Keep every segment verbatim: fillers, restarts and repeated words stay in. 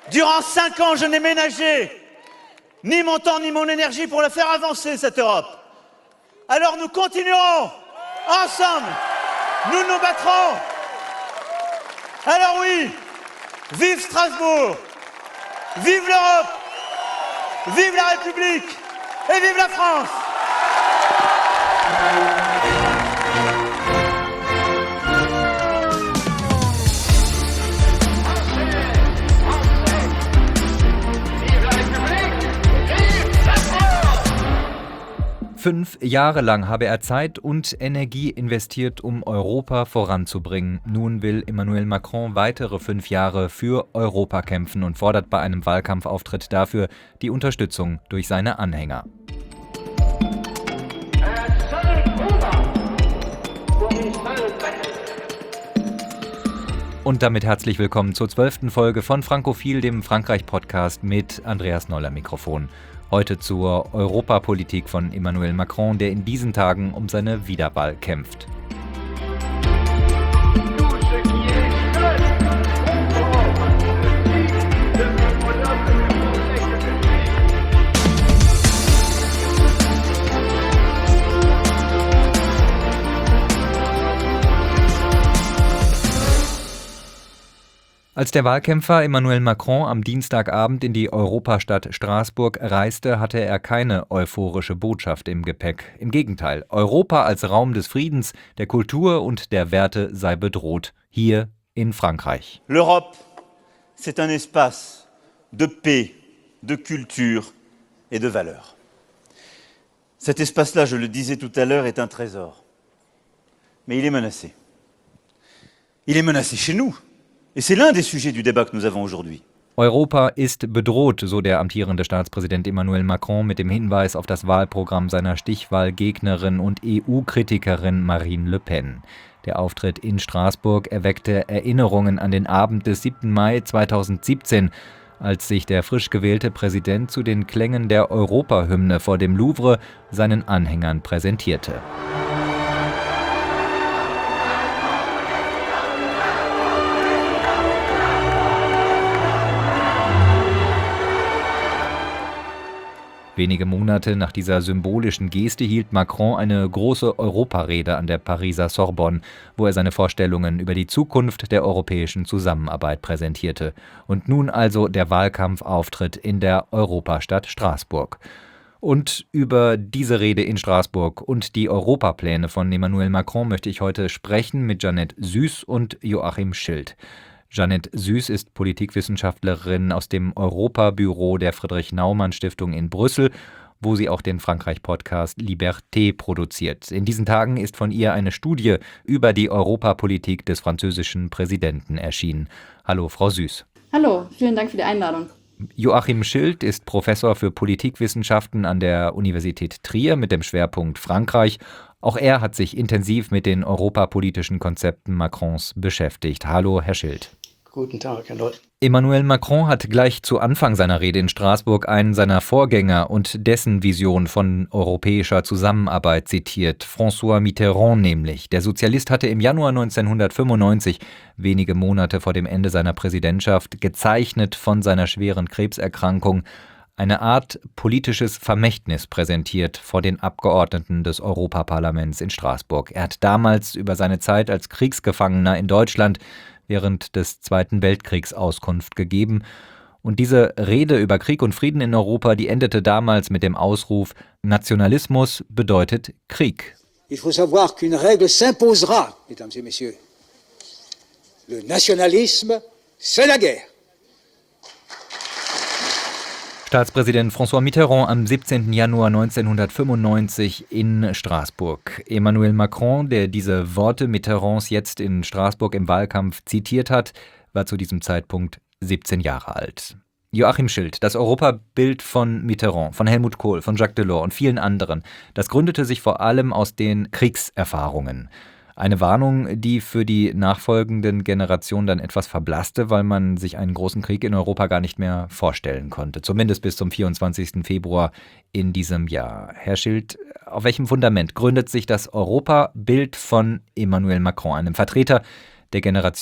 Durant cinq ans, je n'ai ménagé ni mon temps ni mon énergie pour la faire avancer, cette Europe. Alors nous continuerons ensemble, nous nous battrons. Alors oui, vive Strasbourg, vive l'Europe, vive la République et vive la France. Fünf Jahre lang habe er Zeit und Energie investiert, um Europa voranzubringen. Nun will Emmanuel Macron weitere fünf Jahre für Europa kämpfen und fordert bei einem Wahlkampfauftritt dafür die Unterstützung durch seine Anhänger. Und damit herzlich willkommen zur zwölften Folge von Frankophil, dem Frankreich-Podcast mit Andreas Noll am Mikrofon. Heute zur Europapolitik von Emmanuel Macron, der in diesen Tagen um seine Wiederwahl kämpft. Als der Wahlkämpfer Emmanuel Macron am Dienstagabend in die Europastadt Straßburg reiste, hatte er keine euphorische Botschaft im Gepäck. Im Gegenteil, Europa als Raum des Friedens, der Kultur und der Werte sei bedroht. Hier in Frankreich. L'Europe, c'est un espace de paix, de culture et de valeurs. Cet espace-là, je le disais tout à l'heure, est un trésor. Mais il est menacé. Il est menacé chez nous. Et c'est l'un des sujets du débat que nous avons aujourd'hui. Europa ist bedroht, so der amtierende Staatspräsident Emmanuel Macron mit dem Hinweis auf das Wahlprogramm seiner Stichwahlgegnerin und E U-Kritikerin Marine Le Pen. Der Auftritt in Straßburg erweckte Erinnerungen an den Abend des siebten Mai zweitausendsiebzehn, als sich der frisch gewählte Präsident zu den Klängen der Europahymne vor dem Louvre seinen Anhängern präsentierte. Wenige Monate nach dieser symbolischen Geste hielt Macron eine große Europarede an der Pariser Sorbonne, wo er seine Vorstellungen über die Zukunft der europäischen Zusammenarbeit präsentierte. Und nun also der Wahlkampfauftritt in der Europastadt Straßburg. Und über diese Rede in Straßburg und die Europapläne von Emmanuel Macron möchte ich heute sprechen mit Jeanette Süß und Joachim Schild. Jeanette Süß ist Politikwissenschaftlerin aus dem Europabüro der Friedrich-Naumann-Stiftung in Brüssel, wo sie auch den Frankreich-Podcast Liberté produziert. In diesen Tagen ist von ihr eine Studie über die Europapolitik des französischen Präsidenten erschienen. Hallo, Frau Süß. Hallo, vielen Dank für die Einladung. Joachim Schild ist Professor für Politikwissenschaften an der Universität Trier mit dem Schwerpunkt Frankreich. Auch er hat sich intensiv mit den europapolitischen Konzepten Macrons beschäftigt. Hallo, Herr Schild. Guten Tag, Herr Noll. Emmanuel Macron hat gleich zu Anfang seiner Rede in Straßburg einen seiner Vorgänger und dessen Vision von europäischer Zusammenarbeit zitiert. François Mitterrand nämlich. Der Sozialist hatte im Januar neunzehnhundertfünfundneunzig, wenige Monate vor dem Ende seiner Präsidentschaft, gezeichnet von seiner schweren Krebserkrankung, eine Art politisches Vermächtnis präsentiert vor den Abgeordneten des Europaparlaments in Straßburg. Er hat damals über seine Zeit als Kriegsgefangener in Deutschland während des Zweiten Weltkriegs Auskunft gegeben. Und diese Rede über Krieg und Frieden in Europa, die endete damals mit dem Ausruf: Nationalismus bedeutet Krieg. Il faut savoir qu'une règle s'imposera, mesdames et messieurs. Le nationalisme, c'est la guerre. Staatspräsident François Mitterrand am siebzehnten Januar neunzehnhundertfünfundneunzig in Straßburg. Emmanuel Macron, der diese Worte Mitterrands jetzt in Straßburg im Wahlkampf zitiert hat, war zu diesem Zeitpunkt siebzehn Jahre alt. Joachim Schild, das Europabild von Mitterrand, von Helmut Kohl, von Jacques Delors und vielen anderen, das gründete sich vor allem aus den Kriegserfahrungen. Eine Warnung, die für die nachfolgenden Generationen dann etwas verblasste, weil man sich einen großen Krieg in Europa gar nicht mehr vorstellen konnte. Zumindest bis zum vierundzwanzigsten Februar in diesem Jahr. Herr Schild, auf welchem Fundament gründet sich das Europabild von Emmanuel Macron, einem Vertreter der Generation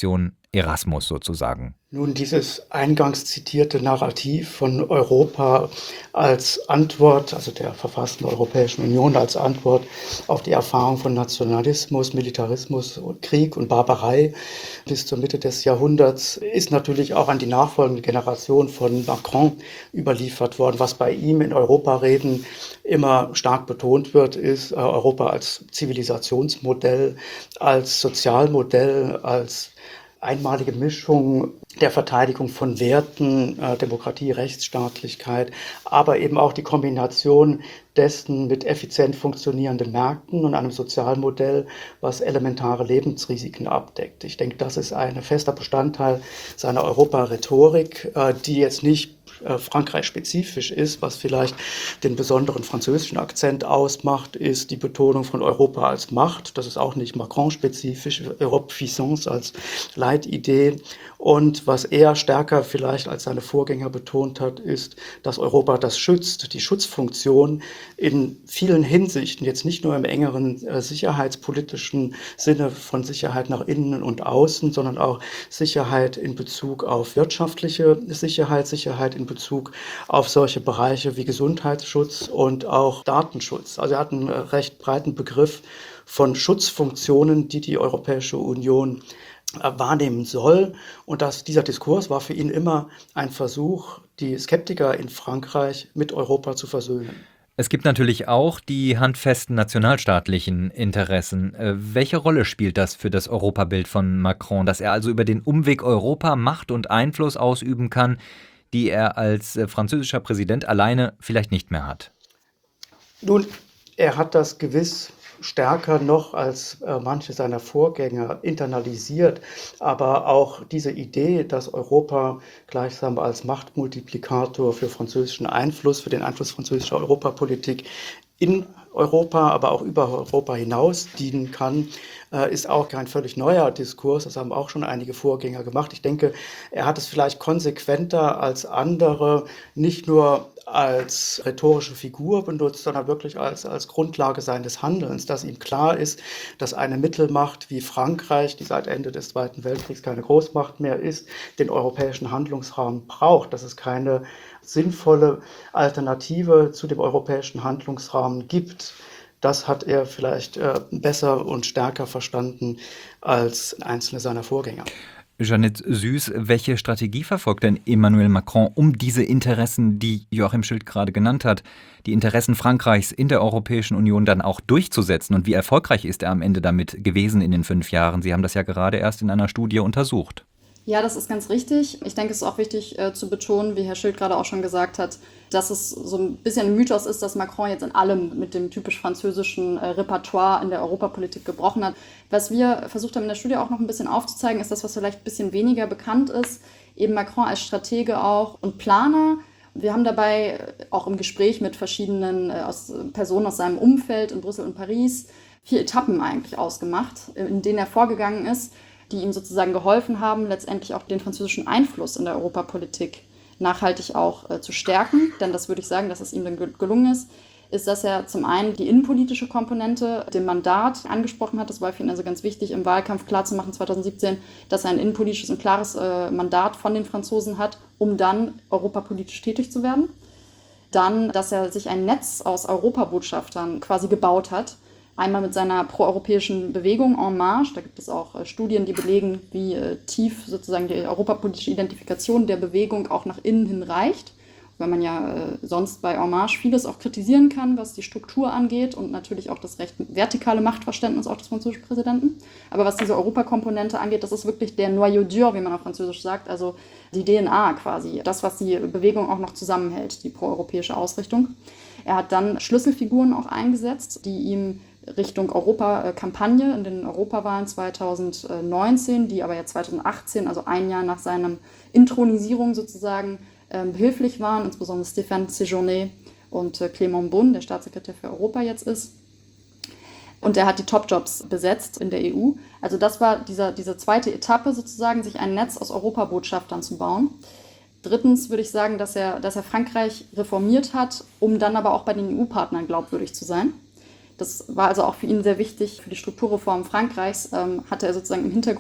Erasmus sozusagen. Nun, dieses eingangs zitierte Narrativ von Europa als Antwort, also der verfassten Europäischen Union als Antwort auf die Erfahrung von Nationalismus, Militarismus, Krieg und Barbarei bis zur Mitte des Jahrhunderts, ist natürlich auch an die nachfolgende Generation von Macron überliefert worden. Was bei ihm in Europareden immer stark betont wird, ist Europa als Zivilisationsmodell, als Sozialmodell, als einmalige Mischung der Verteidigung von Werten, äh, Demokratie, Rechtsstaatlichkeit, aber eben auch die Kombination dessen mit effizient funktionierenden Märkten und einem Sozialmodell, was elementare Lebensrisiken abdeckt. Ich denke, das ist ein fester Bestandteil seiner Europa-Rhetorik, äh, die jetzt nicht äh, Frankreich-spezifisch ist. Was vielleicht den besonderen französischen Akzent ausmacht, ist die Betonung von Europa als Macht. Das ist auch nicht Macron-spezifisch, Europe Puissance als Leitidee. Und was er stärker vielleicht als seine Vorgänger betont hat, ist, dass Europa das schützt, die Schutzfunktion in vielen Hinsichten, jetzt nicht nur im engeren äh, sicherheitspolitischen Sinne von Sicherheit nach innen und außen, sondern auch Sicherheit in Bezug auf wirtschaftliche Sicherheit, Sicherheit in Bezug auf solche Bereiche wie Gesundheitsschutz und auch Datenschutz. Also er hat einen recht breiten Begriff von Schutzfunktionen, die die Europäische Union wahrnehmen soll. Und dass dieser Diskurs war für ihn immer ein Versuch, die Skeptiker in Frankreich mit Europa zu versöhnen. Es gibt natürlich auch die handfesten nationalstaatlichen Interessen. Äh, welche Rolle spielt das für das Europabild von Macron, dass er also über den Umweg Europa Macht und Einfluss ausüben kann, die er als äh, französischer Präsident alleine vielleicht nicht mehr hat? Nun, er hat das gewiss stärker noch als äh, manche seiner Vorgänger internalisiert, aber auch diese Idee, dass Europa gleichsam als Machtmultiplikator für französischen Einfluss, für den Einfluss französischer Europapolitik in Europa, aber auch über Europa hinaus dienen kann, äh, ist auch kein völlig neuer Diskurs. Das haben auch schon einige Vorgänger gemacht. Ich denke, er hat es vielleicht konsequenter als andere nicht nur als rhetorische Figur benutzt, sondern wirklich als, als Grundlage seines Handelns, dass ihm klar ist, dass eine Mittelmacht wie Frankreich, die seit Ende des Zweiten Weltkriegs keine Großmacht mehr ist, den europäischen Handlungsraum braucht, dass es keine sinnvolle Alternative zu dem europäischen Handlungsrahmen gibt. Das hat er vielleicht äh, besser und stärker verstanden als einzelne seiner Vorgänger. Jeanette Süß, welche Strategie verfolgt denn Emmanuel Macron, um diese Interessen, die Joachim Schild gerade genannt hat, die Interessen Frankreichs in der Europäischen Union dann auch durchzusetzen? Und wie erfolgreich ist er am Ende damit gewesen in den fünf Jahren? Sie haben das ja gerade erst in einer Studie untersucht. Ja, das ist ganz richtig. Ich denke, es ist auch wichtig äh, zu betonen, wie Herr Schild gerade auch schon gesagt hat, dass es so ein bisschen ein Mythos ist, dass Macron jetzt in allem mit dem typisch französischen äh, Repertoire in der Europapolitik gebrochen hat. Was wir versucht haben in der Studie auch noch ein bisschen aufzuzeigen, ist das, was vielleicht ein bisschen weniger bekannt ist. Eben Macron als Stratege auch und Planer. Wir haben dabei auch im Gespräch mit verschiedenen äh, aus, Personen aus seinem Umfeld in Brüssel und Paris vier Etappen eigentlich ausgemacht, in denen er vorgegangen ist, die ihm sozusagen geholfen haben, letztendlich auch den französischen Einfluss in der Europapolitik nachhaltig auch äh, zu stärken. Denn das würde ich sagen, dass es ihm dann gelungen ist, ist, dass er zum einen die innenpolitische Komponente, dem Mandat angesprochen hat. Das war für ihn also ganz wichtig, im Wahlkampf klarzumachen zwanzig siebzehn, dass er ein innenpolitisches und klares äh, Mandat von den Franzosen hat, um dann europapolitisch tätig zu werden. Dann, dass er sich ein Netz aus Europabotschaftern quasi gebaut hat. Einmal mit seiner proeuropäischen Bewegung En Marche, da gibt es auch äh, Studien, die belegen, wie äh, tief sozusagen die europapolitische Identifikation der Bewegung auch nach innen hin reicht. Weil man ja äh, sonst bei En Marche vieles auch kritisieren kann, was die Struktur angeht und natürlich auch das recht vertikale Machtverständnis auch des französischen Präsidenten. Aber was diese Europakomponente angeht, das ist wirklich der Noyau dur, wie man auf Französisch sagt, also die D N A quasi, das, was die Bewegung auch noch zusammenhält, die proeuropäische Ausrichtung. Er hat dann Schlüsselfiguren auch eingesetzt, die ihm Richtung Europa-Kampagne in den Europawahlen zwanzig neunzehn, die aber ja zwanzig achtzehn, also ein Jahr nach seiner Inthronisierung sozusagen, ähm, behilflich waren, insbesondere Stéphane Séjourné und äh, Clément Beaune, der Staatssekretär für Europa jetzt ist. Und er hat die Top-Jobs besetzt in der E U. Also das war dieser, diese zweite Etappe sozusagen, sich ein Netz aus Europabotschaftern zu bauen. Drittens würde ich sagen, dass er, dass er Frankreich reformiert hat, um dann aber auch bei den E U-Partnern glaubwürdig zu sein. Das war also auch für ihn sehr wichtig. Für die Strukturreform Frankreichs ähm, hatte er sozusagen im Hintergrund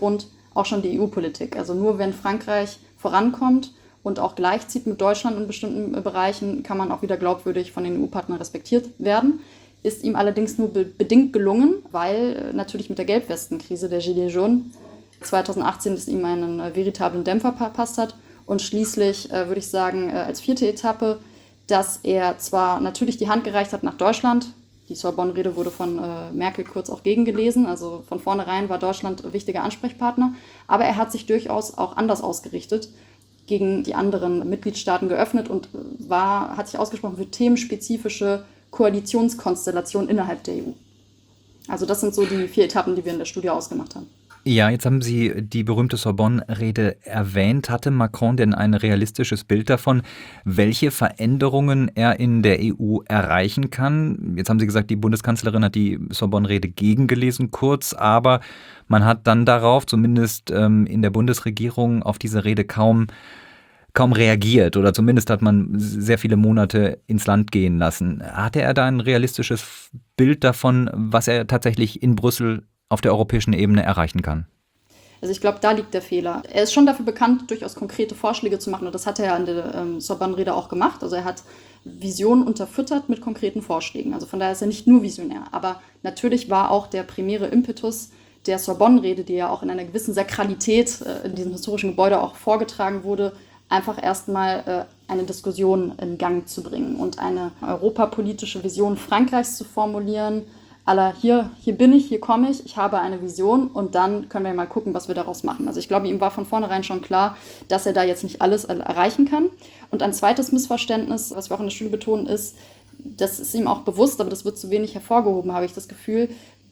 auch schon die E U-Politik. Also nur wenn Frankreich vorankommt und auch gleichzieht mit Deutschland in bestimmten Bereichen, kann man auch wieder glaubwürdig von den E U-Partnern respektiert werden. Ist ihm allerdings nur be- bedingt gelungen, weil äh, natürlich mit der Gelbwestenkrise, der Gilets jaunes, zweitausendachtzehn es ihm einen äh, veritablen Dämpfer verpasst hat. Und schließlich äh, würde ich sagen, äh, als vierte Etappe, dass er zwar natürlich die Hand gereicht hat nach Deutschland, die Sorbonne-Rede wurde von äh, Merkel kurz auch gegengelesen, also von vornherein war Deutschland ein wichtiger Ansprechpartner, aber er hat sich durchaus auch anders ausgerichtet, gegen die anderen Mitgliedstaaten geöffnet und war, hat sich ausgesprochen für themenspezifische Koalitionskonstellationen innerhalb der E U. Also das sind so die vier Etappen, die wir in der Studie ausgemacht haben. Ja, jetzt haben Sie die berühmte Sorbonne-Rede erwähnt. Hatte Macron denn ein realistisches Bild davon, welche Veränderungen er in der E U erreichen kann? Jetzt haben Sie gesagt, die Bundeskanzlerin hat die Sorbonne-Rede gegengelesen, kurz, aber man hat dann darauf, zumindest ähm, in der Bundesregierung, auf diese Rede kaum, kaum reagiert oder zumindest hat man sehr viele Monate ins Land gehen lassen. Hatte er da ein realistisches Bild davon, was er tatsächlich in Brüssel auf der europäischen Ebene erreichen kann? Also ich glaube, da liegt der Fehler. Er ist schon dafür bekannt, durchaus konkrete Vorschläge zu machen und das hat er ja in der ähm, Sorbonne-Rede auch gemacht. Also er hat Visionen unterfüttert mit konkreten Vorschlägen. Also von daher ist er nicht nur visionär. Aber natürlich war auch der primäre Impetus der Sorbonne-Rede, die ja auch in einer gewissen Sakralität äh, in diesem historischen Gebäude auch vorgetragen wurde, einfach erstmal äh, eine Diskussion in Gang zu bringen und eine europapolitische Vision Frankreichs zu formulieren, aller hier, hier bin ich, hier komme ich, ich habe eine Vision und dann können wir mal gucken, was wir daraus machen. Also ich glaube, ihm war von vornherein schon klar, dass er da jetzt nicht alles erreichen kann. Und ein zweites Missverständnis, was wir auch in der Studie betonen, ist, das ist ihm auch bewusst, aber das wird zu wenig hervorgehoben, habe ich das Gefühl,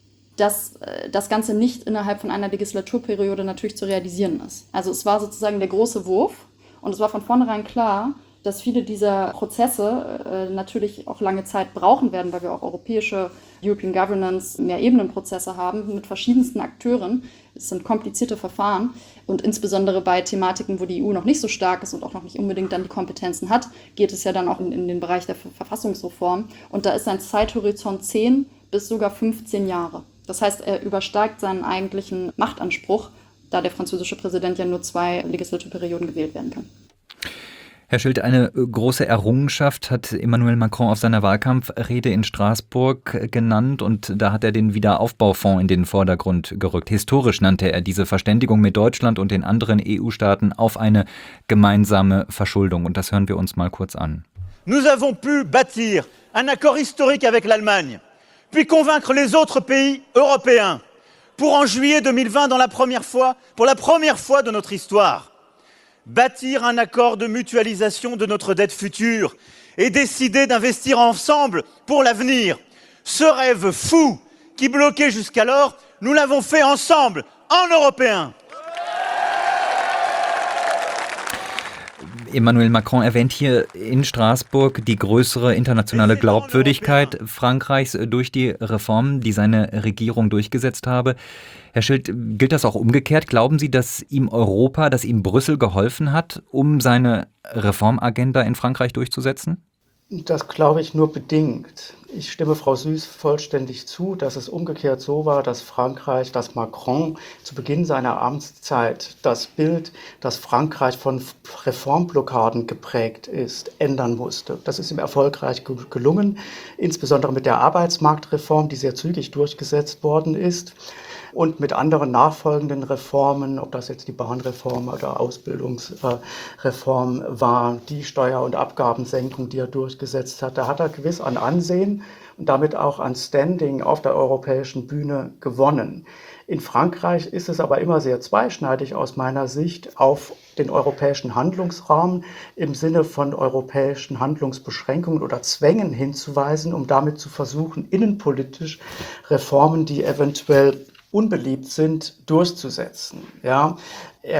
dass das Ganze nicht innerhalb von einer Legislaturperiode natürlich zu realisieren ist. Also es war sozusagen der große Wurf und es war von vornherein klar, dass viele dieser Prozesse äh, natürlich auch lange Zeit brauchen werden, weil wir auch europäische European Governance, Mehrebenenprozesse haben mit verschiedensten Akteuren. Es sind komplizierte Verfahren und insbesondere bei Thematiken, wo die E U noch nicht so stark ist und auch noch nicht unbedingt dann die Kompetenzen hat, geht es ja dann auch in, in den Bereich der Verfassungsreform. Und da ist ein Zeithorizont zehn bis sogar fünfzehn Jahre. Das heißt, er übersteigt seinen eigentlichen Machtanspruch, da der französische Präsident ja nur zwei Legislaturperioden gewählt werden kann. Herr Schild, eine große Errungenschaft hat Emmanuel Macron auf seiner Wahlkampfrede in Straßburg genannt und da hat er den Wiederaufbaufonds in den Vordergrund gerückt. Historisch nannte er diese Verständigung mit Deutschland und den anderen E U-Staaten auf eine gemeinsame Verschuldung und das hören wir uns mal kurz an. Nous avons pu bâtir un accord historique avec l'Allemagne, puis convaincre les autres pays européens pour en juillet deux mille vingt dans la première fois, pour la première fois de notre histoire. Bâtir un accord de mutualisation de notre dette future et décider d'investir ensemble pour l'avenir. Ce rêve fou qui bloquait jusqu'alors, nous l'avons fait ensemble, en Européens. Emmanuel Macron erwähnt hier in Straßburg die größere internationale Glaubwürdigkeit Frankreichs durch die Reformen, die seine Regierung durchgesetzt habe. Herr Schild, gilt das auch umgekehrt? Glauben Sie, dass ihm Europa, dass ihm Brüssel geholfen hat, um seine Reformagenda in Frankreich durchzusetzen? Das glaube ich nur bedingt. Ich stimme Frau Süß vollständig zu, dass es umgekehrt so war, dass Frankreich, dass Macron zu Beginn seiner Amtszeit das Bild, dass Frankreich von Reformblockaden geprägt ist, ändern musste. Das ist ihm erfolgreich gelungen, insbesondere mit der Arbeitsmarktreform, die sehr zügig durchgesetzt worden ist. Und mit anderen nachfolgenden Reformen, ob das jetzt die Bahnreform oder Ausbildungsreform war, die Steuer- und Abgabensenkung, die er durchgesetzt hat, da hat er gewiss an Ansehen und damit auch an Standing auf der europäischen Bühne gewonnen. In Frankreich ist es aber immer sehr zweischneidig aus meiner Sicht, auf den europäischen Handlungsrahmen im Sinne von europäischen Handlungsbeschränkungen oder Zwängen hinzuweisen, um damit zu versuchen, innenpolitisch Reformen, die eventuell unbeliebt sind, durchzusetzen. Ja, er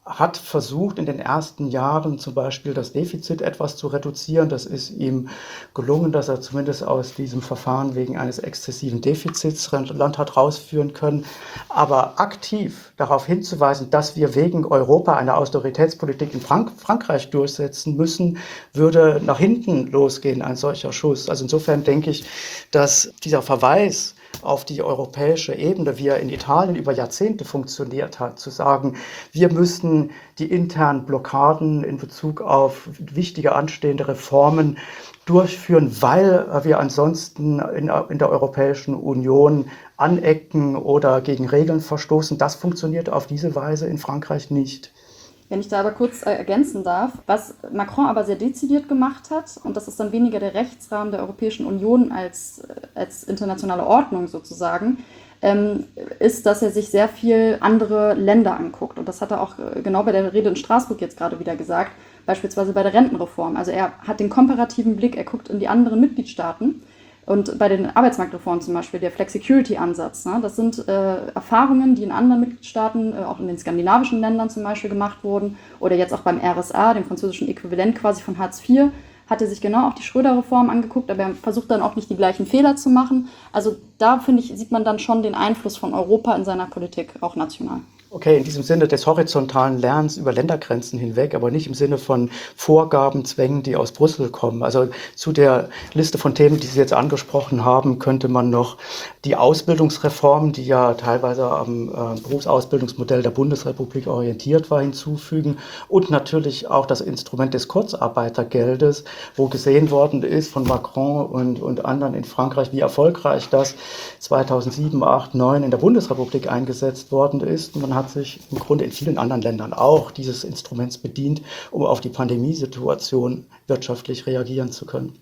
hat versucht, in den ersten Jahren zum Beispiel das Defizit etwas zu reduzieren. Das ist ihm gelungen, dass er zumindest aus diesem Verfahren wegen eines exzessiven Defizits Land hat rausführen können. Aber aktiv darauf hinzuweisen, dass wir wegen Europa eine Austeritätspolitik in Frank- Frankreich durchsetzen müssen, würde nach hinten losgehen, ein solcher Schuss. Also insofern denke ich, dass dieser Verweis auf die europäische Ebene, wie er in Italien über Jahrzehnte funktioniert hat, zu sagen, wir müssen die internen Blockaden in Bezug auf wichtige anstehende Reformen durchführen, weil wir ansonsten in, in der Europäischen Union anecken oder gegen Regeln verstoßen. Das funktioniert auf diese Weise in Frankreich nicht. Wenn ich da aber kurz äh, ergänzen darf, was Macron aber sehr dezidiert gemacht hat, und das ist dann weniger der Rechtsrahmen der Europäischen Union als, als internationale Ordnung sozusagen, ähm, ist, dass er sich sehr viel andere Länder anguckt. Und das hat er auch äh, genau bei der Rede in Straßburg jetzt gerade wieder gesagt, beispielsweise bei der Rentenreform. Also er hat den komparativen Blick, er guckt in die anderen Mitgliedstaaten. Und bei den Arbeitsmarktreformen zum Beispiel, der Flexicurity-Ansatz, ne, das sind äh, Erfahrungen, die in anderen Mitgliedstaaten, äh, auch in den skandinavischen Ländern zum Beispiel gemacht wurden, oder jetzt auch beim R S A, dem französischen Äquivalent quasi von Hartz vier, hat er sich genau auch die Schröder-Reform angeguckt, aber er versucht dann auch nicht die gleichen Fehler zu machen. Also da, finde ich, sieht man dann schon den Einfluss von Europa in seiner Politik, auch national. Okay, in diesem Sinne des horizontalen Lernens über Ländergrenzen hinweg, aber nicht im Sinne von Vorgaben, Zwängen, die aus Brüssel kommen. Also zu der Liste von Themen, die Sie jetzt angesprochen haben, könnte man noch die Ausbildungsreform, die ja teilweise am äh, Berufsausbildungsmodell der Bundesrepublik orientiert war, hinzufügen und natürlich auch das Instrument des Kurzarbeitergeldes, wo gesehen worden ist von Macron und, und anderen in Frankreich, wie erfolgreich das zweitausendsieben, acht, neun in der Bundesrepublik eingesetzt worden ist. Und man hat sich im Grunde in vielen anderen Ländern auch dieses Instruments bedient, um auf die Pandemiesituation wirtschaftlich reagieren zu können.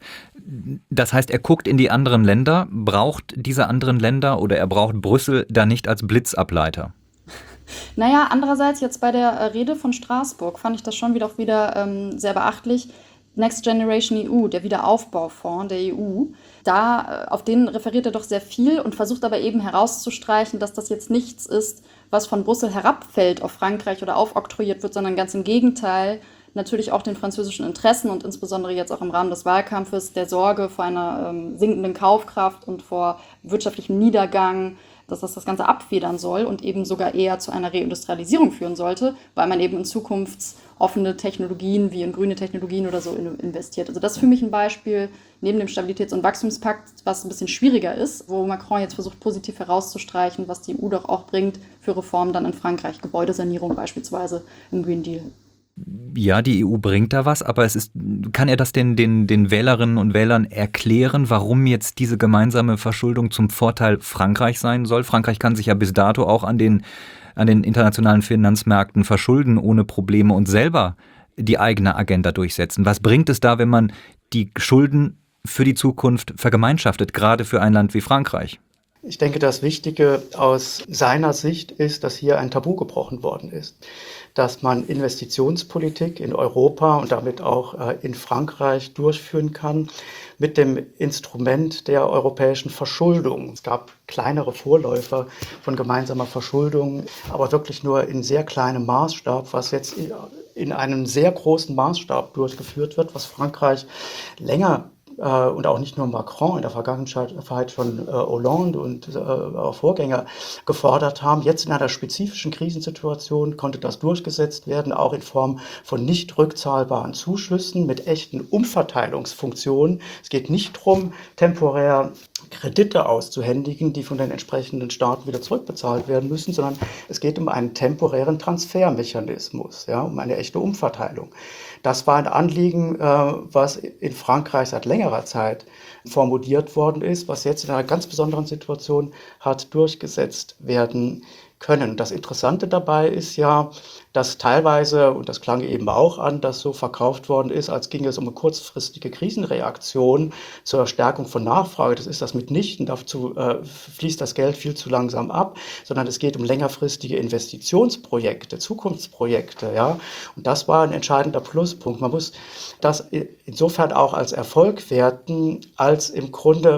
Das heißt, er guckt in die anderen Länder, braucht diese anderen Länder oder er braucht Brüssel da nicht als Blitzableiter? Naja, andererseits jetzt bei der Rede von Straßburg fand ich das schon wieder auch wieder ähm, sehr beachtlich. Next Generation E U, der Wiederaufbaufonds der E U, da auf den referiert er doch sehr viel und versucht aber eben herauszustreichen, dass das jetzt nichts ist, was von Brüssel herabfällt auf Frankreich oder aufoktroyiert wird, sondern ganz im Gegenteil natürlich auch den französischen Interessen und insbesondere jetzt auch im Rahmen des Wahlkampfes der Sorge vor einer ähm, sinkenden Kaufkraft und vor wirtschaftlichem Niedergang, dass das das Ganze abfedern soll und eben sogar eher zu einer Reindustrialisierung führen sollte, weil man eben in zukunftsoffene Technologien wie in grüne Technologien oder so investiert. Also das ist für mich ein Beispiel neben dem Stabilitäts- und Wachstumspakt, was ein bisschen schwieriger ist, wo Macron jetzt versucht, positiv herauszustreichen, was die E U doch auch bringt für Reformen dann in Frankreich, Gebäudesanierung beispielsweise im Green Deal. Ja, die E U bringt da was, aber es ist, kann er das den, den, den Wählerinnen und Wählern erklären, warum jetzt diese gemeinsame Verschuldung zum Vorteil Frankreich sein soll? Frankreich kann sich ja bis dato auch an den, an den internationalen Finanzmärkten verschulden ohne Probleme und selber die eigene Agenda durchsetzen. Was bringt es da, wenn man die Schulden für die Zukunft vergemeinschaftet, gerade für ein Land wie Frankreich? Ich denke, das Wichtige aus seiner Sicht ist, dass hier ein Tabu gebrochen worden ist, dass man Investitionspolitik in Europa und damit auch äh, in Frankreich durchführen kann mit dem Instrument der europäischen Verschuldung. Es gab kleinere Vorläufer von gemeinsamer Verschuldung, aber wirklich nur in sehr kleinem Maßstab, was jetzt in einem sehr großen Maßstab durchgeführt wird, was Frankreich länger und auch nicht nur Macron, in der Vergangenheit schon äh, Hollande und äh, auch Vorgänger gefordert haben. Jetzt in einer spezifischen Krisensituation konnte das durchgesetzt werden, auch in Form von nicht rückzahlbaren Zuschüssen mit echten Umverteilungsfunktionen. Es geht nicht darum, temporär Kredite auszuhändigen, die von den entsprechenden Staaten wieder zurückbezahlt werden müssen, sondern es geht um einen temporären Transfermechanismus, ja, um eine echte Umverteilung. Das war ein Anliegen, was in Frankreich seit längerer Zeit formuliert worden ist, was jetzt in einer ganz besonderen Situation hat durchgesetzt werden können. Das Interessante dabei ist ja, dass teilweise, und das klang eben auch an, dass so verkauft worden ist, als ginge es um eine kurzfristige Krisenreaktion zur Stärkung von Nachfrage. Das ist das mitnichten, dazu äh, fließt das Geld viel zu langsam ab, sondern es geht um längerfristige Investitionsprojekte, Zukunftsprojekte. Ja? Und das war ein entscheidender Pluspunkt. Man muss das insofern auch als Erfolg werten, als im Grunde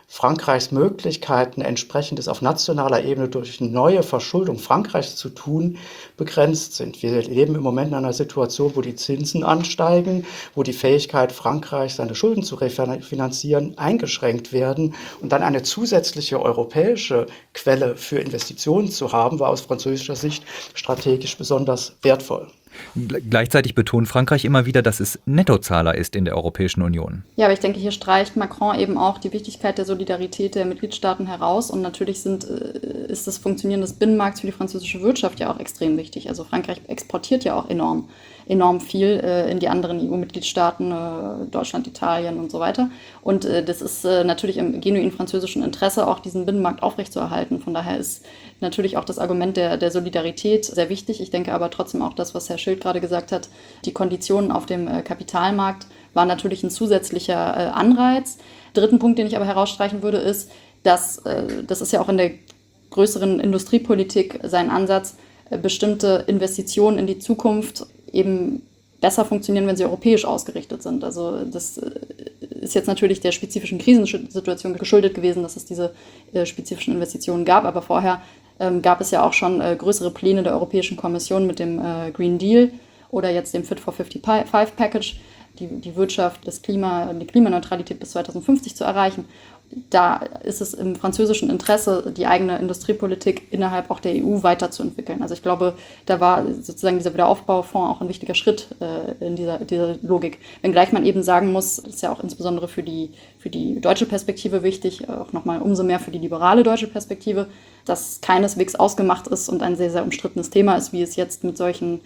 Frankreichs Möglichkeiten, entsprechendes auf nationaler Ebene durch neue Verschuldung Frankreichs zu tun, begrenzt sind. Wir leben im Moment in einer Situation, wo die Zinsen ansteigen, wo die Fähigkeit Frankreichs, seine Schulden zu refinanzieren, eingeschränkt werden. Und dann eine zusätzliche europäische Quelle für Investitionen zu haben, war aus französischer Sicht strategisch besonders wertvoll. Gleichzeitig betont Frankreich immer wieder, dass es Nettozahler ist in der Europäischen Union. Ja, aber ich denke, hier streicht Macron eben auch die Wichtigkeit der Solidarität der Mitgliedstaaten heraus. Und natürlich sind, ist das Funktionieren des Binnenmarkts für die französische Wirtschaft ja auch extrem wichtig. Also Frankreich exportiert ja auch enorm, enorm viel äh, in die anderen E U-Mitgliedstaaten, äh, Deutschland, Italien und so weiter. Und äh, das ist äh, natürlich im genuin französischen Interesse, auch diesen Binnenmarkt aufrechtzuerhalten. Von daher ist natürlich auch das Argument der, der Solidarität sehr wichtig. Ich denke aber trotzdem auch das, was Herr Schild gerade gesagt hat, die Konditionen auf dem äh, Kapitalmarkt waren natürlich ein zusätzlicher äh, Anreiz. Dritten Punkt, den ich aber herausstreichen würde, ist, dass, äh, das ist ja auch in der größeren Industriepolitik sein Ansatz, äh, bestimmte Investitionen in die Zukunft eben besser funktionieren, wenn sie europäisch ausgerichtet sind. Also das ist jetzt natürlich der spezifischen Krisensituation geschuldet gewesen, dass es diese äh, spezifischen Investitionen gab, aber vorher ähm, gab es ja auch schon äh, größere Pläne der Europäischen Kommission mit dem äh, Green Deal oder jetzt dem Fit for fünfundfünfzig Package, die, die Wirtschaft, das Klima, die Klimaneutralität bis zweitausendfünfzig zu erreichen. Da ist es im französischen Interesse, die eigene Industriepolitik innerhalb auch der E U weiterzuentwickeln. Also ich glaube, da war sozusagen dieser Wiederaufbaufonds auch ein wichtiger Schritt äh, in dieser, dieser Logik. Wenngleich man eben sagen muss, das ist ja auch insbesondere für die, für die deutsche Perspektive wichtig, auch nochmal umso mehr für die liberale deutsche Perspektive, dass keineswegs ausgemacht ist und ein sehr, sehr umstrittenes Thema ist, wie es jetzt mit solchen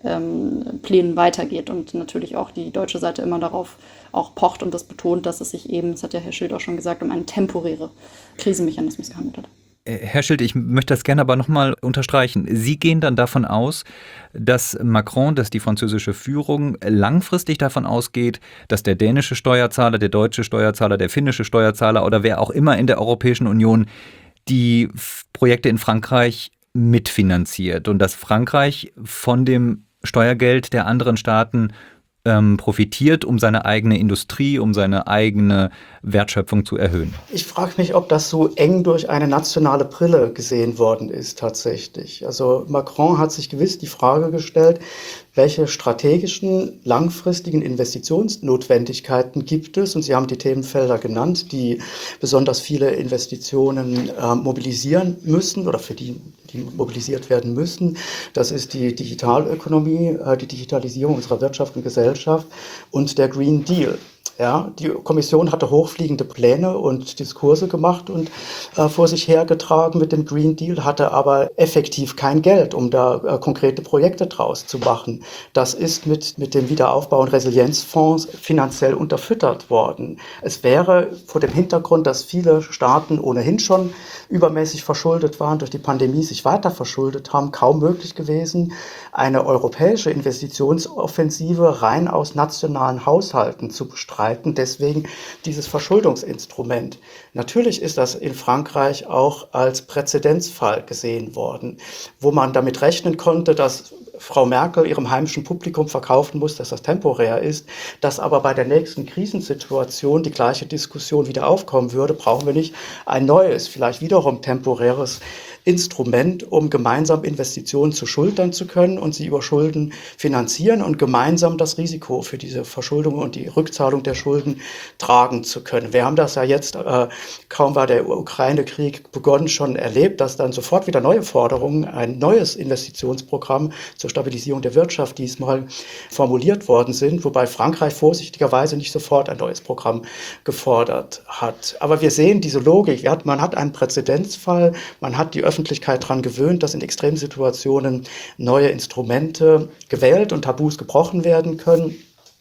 ähm, Plänen weitergeht. Und natürlich auch die deutsche Seite immer darauf auch pocht und das betont, dass es sich eben, das hat ja Herr Schild auch schon gesagt, um einen temporären Krisenmechanismus gehandelt hat. Herr Schild, ich möchte das gerne aber nochmal unterstreichen. Sie gehen dann davon aus, dass Macron, dass die französische Führung langfristig davon ausgeht, dass der dänische Steuerzahler, der deutsche Steuerzahler, der finnische Steuerzahler oder wer auch immer in der Europäischen Union die Projekte in Frankreich mitfinanziert und dass Frankreich von dem Steuergeld der anderen Staaten ähm, profitiert, um seine eigene Industrie, um seine eigene Wertschöpfung zu erhöhen. Ich frage mich, ob das so eng durch eine nationale Brille gesehen worden ist tatsächlich. Also Macron hat sich gewiss die Frage gestellt, welche strategischen, langfristigen Investitionsnotwendigkeiten gibt es? Und Sie haben die Themenfelder genannt, die besonders viele Investitionen äh, mobilisieren müssen oder für die, die mobilisiert werden müssen. Das ist die Digitalökonomie, äh, die Digitalisierung unserer Wirtschaft und Gesellschaft und der Green Deal. Ja, die Kommission hatte hochfliegende Pläne und Diskurse gemacht und äh, vor sich hergetragen mit dem Green Deal, hatte aber effektiv kein Geld, um da äh, konkrete Projekte draus zu machen. Das ist mit, mit dem Wiederaufbau- und Resilienzfonds finanziell unterfüttert worden. Es wäre vor dem Hintergrund, dass viele Staaten ohnehin schon übermäßig verschuldet waren, durch die Pandemie sich weiter verschuldet haben, kaum möglich gewesen, eine europäische Investitionsoffensive rein aus nationalen Haushalten zu bestreiten. Deswegen dieses Verschuldungsinstrument. Natürlich ist das in Frankreich auch als Präzedenzfall gesehen worden, wo man damit rechnen konnte, dass Frau Merkel ihrem heimischen Publikum verkaufen muss, dass das temporär ist, dass aber bei der nächsten Krisensituation die gleiche Diskussion wieder aufkommen würde, brauchen wir nicht ein neues, vielleicht wiederum temporäres Instrument, um gemeinsam Investitionen zu schultern zu können und sie über Schulden finanzieren und gemeinsam das Risiko für diese Verschuldung und die Rückzahlung der Schulden tragen zu können. Wir haben das ja jetzt, äh, kaum war der Ukraine-Krieg begonnen, schon erlebt, dass dann sofort wieder neue Forderungen, ein neues Investitionsprogramm zur Stabilisierung der Wirtschaft diesmal formuliert worden sind, wobei Frankreich vorsichtigerweise nicht sofort ein neues Programm gefordert hat. Aber wir sehen diese Logik. Man hat einen Präzedenzfall, man hat die Öffentlichkeit daran gewöhnt, dass in Extremsituationen neue Instrumente gewählt und Tabus gebrochen werden können.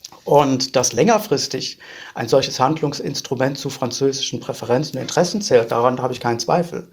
Und dass längerfristig ein solches Handlungsinstrument zu französischen Präferenzen und Interessen zählt, daran habe ich keinen Zweifel.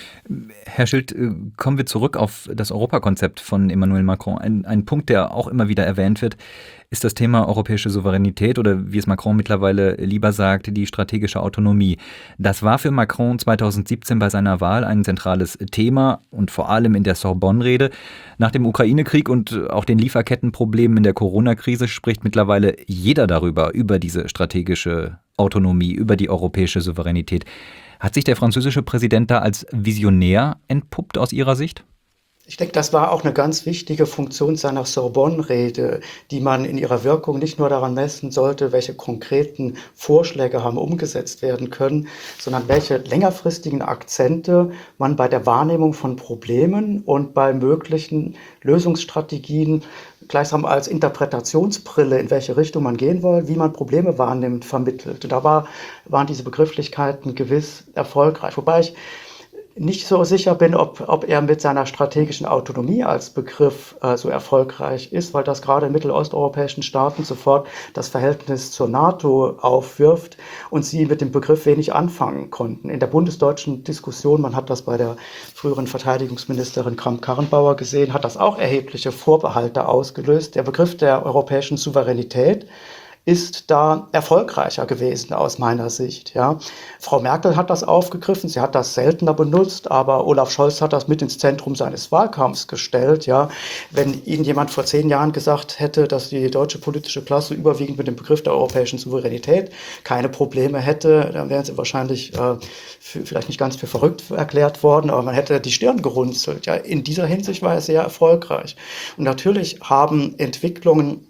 Herr Schild, kommen wir zurück auf das Europakonzept von Emmanuel Macron. Ein, ein Punkt, der auch immer wieder erwähnt wird. ist das Thema europäische Souveränität oder wie es Macron mittlerweile lieber sagt, die strategische Autonomie. Das war für Macron zweitausendsiebzehn bei seiner Wahl ein zentrales Thema und vor allem in der Sorbonne-Rede. Nach dem Ukraine-Krieg und auch den Lieferkettenproblemen in der Corona-Krise spricht mittlerweile jeder darüber, über diese strategische Autonomie, über die europäische Souveränität. Hat sich der französische Präsident da als visionär entpuppt aus Ihrer Sicht? Ich denke, das war auch eine ganz wichtige Funktion seiner Sorbonne-Rede, die man in ihrer Wirkung nicht nur daran messen sollte, welche konkreten Vorschläge haben umgesetzt werden können, sondern welche längerfristigen Akzente man bei der Wahrnehmung von Problemen und bei möglichen Lösungsstrategien gleichsam als Interpretationsbrille, in welche Richtung man gehen will, wie man Probleme wahrnimmt, vermittelt. Und da war, waren diese Begrifflichkeiten gewiss erfolgreich. Wobei ich nicht so sicher bin, ob, ob er mit seiner strategischen Autonomie als Begriff äh, so erfolgreich ist, weil das gerade in mittelosteuropäischen Staaten sofort das Verhältnis zur NATO aufwirft und sie mit dem Begriff wenig anfangen konnten. In der bundesdeutschen Diskussion, man hat das bei der früheren Verteidigungsministerin Kramp-Karrenbauer gesehen, hat das auch erhebliche Vorbehalte ausgelöst. Der Begriff der europäischen Souveränität ist da erfolgreicher gewesen aus meiner Sicht. Ja. Frau Merkel hat das aufgegriffen, sie hat das seltener benutzt, aber Olaf Scholz hat das mit ins Zentrum seines Wahlkampfs gestellt. Ja. Wenn Ihnen jemand vor zehn Jahren gesagt hätte, dass die deutsche politische Klasse überwiegend mit dem Begriff der europäischen Souveränität keine Probleme hätte, dann wären sie wahrscheinlich äh, für, vielleicht nicht ganz für verrückt erklärt worden, aber man hätte die Stirn gerunzelt. Ja. In dieser Hinsicht war er sehr erfolgreich. Und natürlich haben Entwicklungen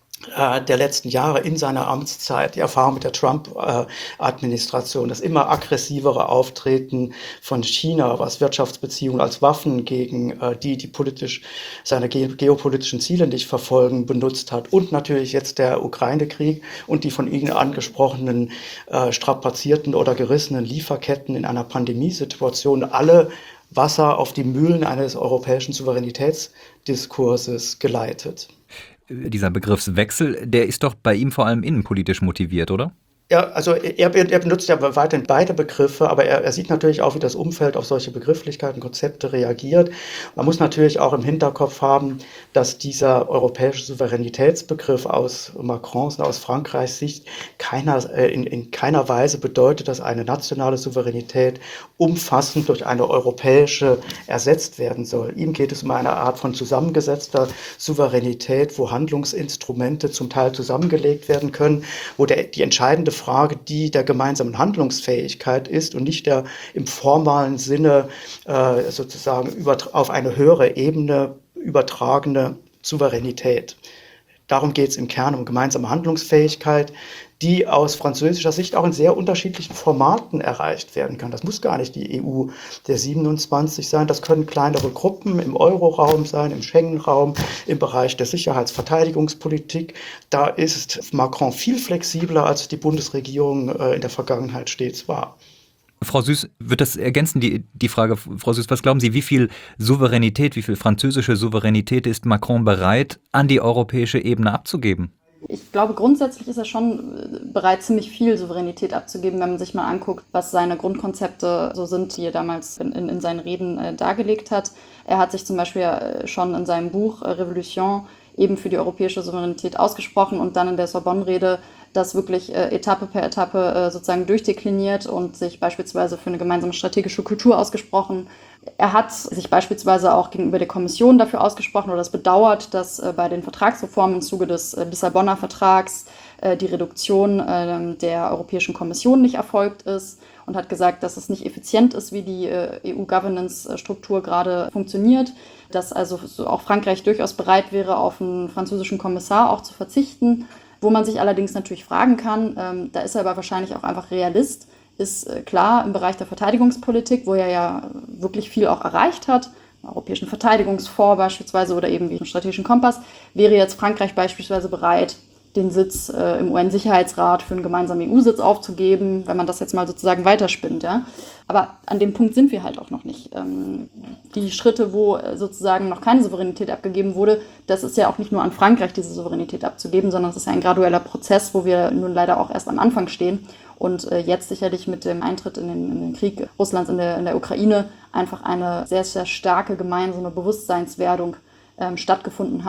der letzten Jahre in seiner Amtszeit, die Erfahrung mit der Trump-Administration, das immer aggressivere Auftreten von China, was Wirtschaftsbeziehungen als Waffen gegen die, die politisch seine geopolitischen Ziele nicht verfolgen, benutzt hat und natürlich jetzt der Ukraine-Krieg und die von Ihnen angesprochenen äh, strapazierten oder gerissenen Lieferketten in einer Pandemiesituation, alle Wasser auf die Mühlen eines europäischen Souveränitätsdiskurses geleitet. Dieser Begriffswechsel, der ist doch bei ihm vor allem innenpolitisch motiviert, oder? Ja, also er, er benutzt ja weiterhin beide Begriffe, aber er, er sieht natürlich auch, wie das Umfeld auf solche Begrifflichkeiten, Konzepte reagiert. Man muss natürlich auch im Hinterkopf haben, dass dieser europäische Souveränitätsbegriff aus Macrons und aus Frankreichs Sicht keiner, in, in keiner Weise bedeutet, dass eine nationale Souveränität umfassend durch eine europäische ersetzt werden soll. Ihm geht es um eine Art von zusammengesetzter Souveränität, wo Handlungsinstrumente zum Teil zusammengelegt werden können, wo der, die entscheidende Frage, die der gemeinsamen Handlungsfähigkeit ist und nicht der im formalen Sinne äh, sozusagen über, auf eine höhere Ebene übertragene Souveränität. Darum geht es im Kern um gemeinsame Handlungsfähigkeit, die aus französischer Sicht auch in sehr unterschiedlichen Formaten erreicht werden kann. Das muss gar nicht die E U der siebenundzwanzig sein, das können kleinere Gruppen im Euro-Raum sein, im Schengen-Raum, im Bereich der Sicherheits-Verteidigungspolitik. Da ist Macron viel flexibler, als die Bundesregierung äh, in der Vergangenheit stets war. Frau Süß, wird das ergänzen, die, die Frage, Frau Süß, was glauben Sie, wie viel Souveränität, wie viel französische Souveränität ist Macron bereit, an die europäische Ebene abzugeben? Ich glaube, grundsätzlich ist er schon bereit, ziemlich viel Souveränität abzugeben, wenn man sich mal anguckt, was seine Grundkonzepte so sind, die er damals in, in, in seinen Reden äh, dargelegt hat. Er hat sich zum Beispiel schon in seinem Buch äh, Revolution eben für die europäische Souveränität ausgesprochen und dann in der Sorbonne-Rede das wirklich äh, Etappe per Etappe äh, sozusagen durchdekliniert und sich beispielsweise für eine gemeinsame strategische Kultur ausgesprochen. Er hat sich beispielsweise auch gegenüber der Kommission dafür ausgesprochen oder das bedauert, dass äh, bei den Vertragsreformen im Zuge des äh, Lissabonner Vertrags äh, die Reduktion äh, der Europäischen Kommission nicht erfolgt ist und hat gesagt, dass es nicht effizient ist, wie die äh, E U-Governance-Struktur gerade funktioniert, dass also auch Frankreich durchaus bereit wäre, auf einen französischen Kommissar auch zu verzichten. Wo man sich allerdings natürlich fragen kann, ähm, da ist er aber wahrscheinlich auch einfach Realist, ist äh, klar im Bereich der Verteidigungspolitik, wo er ja wirklich viel auch erreicht hat, im Europäischen Verteidigungsfonds beispielsweise oder eben wie im strategischen Kompass, wäre jetzt Frankreich beispielsweise bereit, den Sitz äh, im U N-Sicherheitsrat für einen gemeinsamen E U-Sitz aufzugeben, wenn man das jetzt mal sozusagen weiterspinnt. Ja? Aber an dem Punkt sind wir halt auch noch nicht. Ähm, die Schritte, wo sozusagen noch keine Souveränität abgegeben wurde, das ist ja auch nicht nur an Frankreich, diese Souveränität abzugeben, sondern es ist ja ein gradueller Prozess, wo wir nun leider auch erst am Anfang stehen und äh, jetzt sicherlich mit dem Eintritt in den, in den Krieg Russlands in der, in der Ukraine einfach eine sehr, sehr starke gemeinsame Bewusstseinswerdung ähm, stattgefunden hat,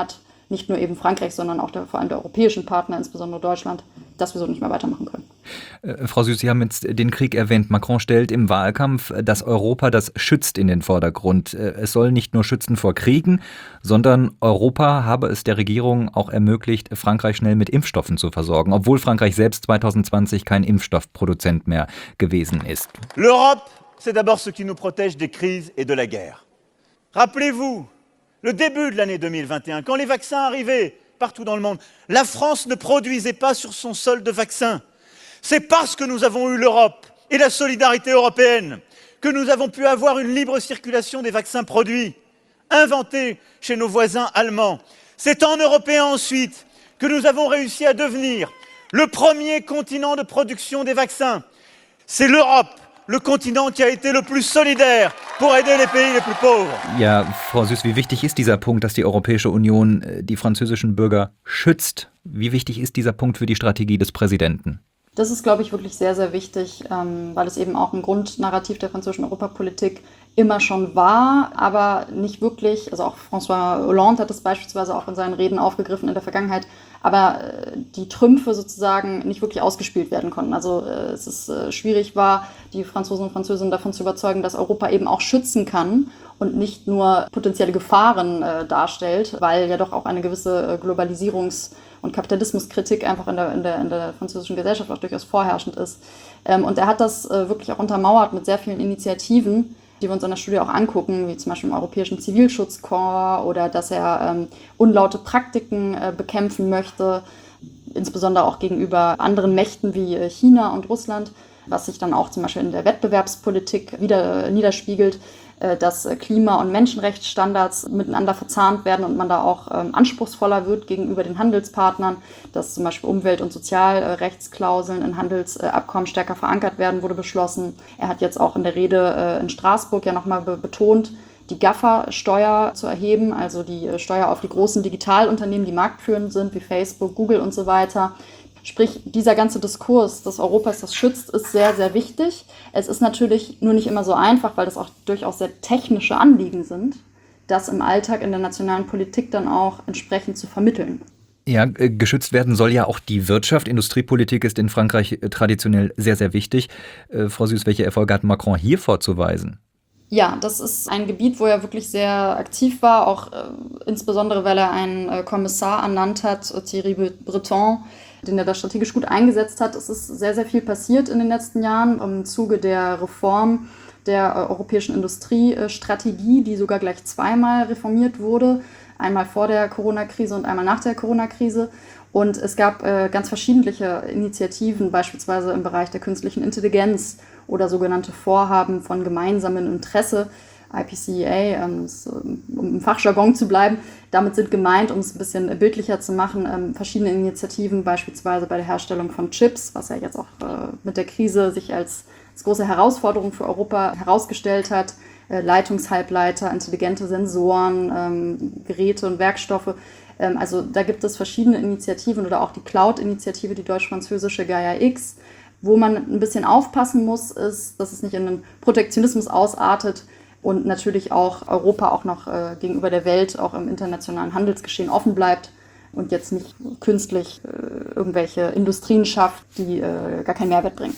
nicht nur eben Frankreich, sondern auch der, vor allem der europäischen Partner, insbesondere Deutschland, dass wir so nicht mehr weitermachen können. Äh, Frau Süß, Sie haben jetzt den Krieg erwähnt. Macron stellt im Wahlkampf das Europa, das schützt, in den Vordergrund. Es soll nicht nur schützen vor Kriegen, sondern Europa habe es der Regierung auch ermöglicht, Frankreich schnell mit Impfstoffen zu versorgen, obwohl Frankreich selbst zwanzig zwanzig kein Impfstoffproduzent mehr gewesen ist. L'Europe, c'est d'abord ce qui nous protège des crises et de la guerre. Rappelez-vous, le début de l'année deux mille vingt et un, quand les vaccins arrivaient partout dans le monde, la France ne produisait pas sur son sol de vaccins. C'est parce que nous avons eu l'Europe et la solidarité européenne que nous avons pu avoir une libre circulation des vaccins produits, inventés chez nos voisins allemands. C'est en Européens ensuite que nous avons réussi à devenir le premier continent de production des vaccins. C'est l'Europe, le continent qui a été le plus solidaire pour aider les pays les plus pauvres. Ja, Frau Süß, wie wichtig ist dieser Punkt, dass die Europäische Union die französischen Bürger schützt? Wie wichtig ist dieser Punkt für die Strategie des Präsidenten? Das ist, glaube ich, wirklich sehr, sehr wichtig, ähm, weil es eben auch ein Grundnarrativ der französischen Europapolitik immer schon war, aber nicht wirklich, also auch François Hollande hat das beispielsweise auch in seinen Reden aufgegriffen in der Vergangenheit, aber äh, die Trümpfe sozusagen nicht wirklich ausgespielt werden konnten. Also äh, es ist äh, schwierig war, die Franzosen und Französinnen davon zu überzeugen, dass Europa eben auch schützen kann und nicht nur potenzielle Gefahren äh, darstellt, weil ja doch auch eine gewisse äh, Globalisierungs- und Kapitalismuskritik einfach in der, in der, in der französischen Gesellschaft auch durchaus vorherrschend ist. Ähm, und er hat das äh, wirklich auch untermauert mit sehr vielen Initiativen, die wir uns in der Studie auch angucken, wie zum Beispiel im Europäischen Zivilschutzkorps oder dass er ähm, unlaute Praktiken äh, bekämpfen möchte, insbesondere auch gegenüber anderen Mächten wie äh, China und Russland, was sich dann auch zum Beispiel in der Wettbewerbspolitik wieder äh, niederspiegelt, äh, dass äh, Klima- und Menschenrechtsstandards miteinander verzahnt werden und man da auch ähm, anspruchsvoller wird gegenüber den Handelspartnern, dass zum Beispiel Umwelt- und Sozialrechtsklauseln in Handelsabkommen stärker verankert werden, wurde beschlossen. Er hat jetzt auch in der Rede äh, in Straßburg ja nochmal be- betont, die GAFA-Steuer zu erheben, also die äh, Steuer auf die großen Digitalunternehmen, die marktführend sind, wie Facebook, Google und so weiter. Sprich, dieser ganze Diskurs des Europas, das schützt, ist sehr, sehr wichtig. Es ist natürlich nur nicht immer so einfach, weil das auch durchaus sehr technische Anliegen sind, das im Alltag in der nationalen Politik dann auch entsprechend zu vermitteln. Ja, geschützt werden soll ja auch die Wirtschaft. Industriepolitik ist in Frankreich traditionell sehr, sehr wichtig. Äh, Frau Süß, welche Erfolge hat Macron hier vorzuweisen? Ja, das ist ein Gebiet, wo er wirklich sehr aktiv war, auch äh, insbesondere, weil er einen äh, Kommissar ernannt hat, Thierry Breton, den er da strategisch gut eingesetzt hat. Es ist sehr, sehr viel passiert in den letzten Jahren im Zuge der Reform der äh, europäischen Industriestrategie, die sogar gleich zweimal reformiert wurde, einmal vor der Corona-Krise und einmal nach der Corona-Krise. Und es gab äh, ganz verschiedene Initiativen, beispielsweise im Bereich der künstlichen Intelligenz oder sogenannte Vorhaben von gemeinsamem Interesse, I P C E A, ähm, um im Fachjargon zu bleiben. Damit sind gemeint, um es ein bisschen bildlicher zu machen, ähm, verschiedene Initiativen, beispielsweise bei der Herstellung von Chips, was ja jetzt auch äh, mit der Krise sich als, als große Herausforderung für Europa herausgestellt hat. Äh, Leitungshalbleiter, intelligente Sensoren, ähm, Geräte und Werkstoffe. Ähm, also da gibt es verschiedene Initiativen oder auch die Cloud-Initiative, die deutsch-französische Gaia X. Wo man ein bisschen aufpassen muss, ist, dass es nicht in einen Protektionismus ausartet und natürlich auch Europa auch noch äh, gegenüber der Welt, auch im internationalen Handelsgeschehen offen bleibt und jetzt nicht künstlich äh, irgendwelche Industrien schafft, die äh, gar keinen Mehrwert bringen.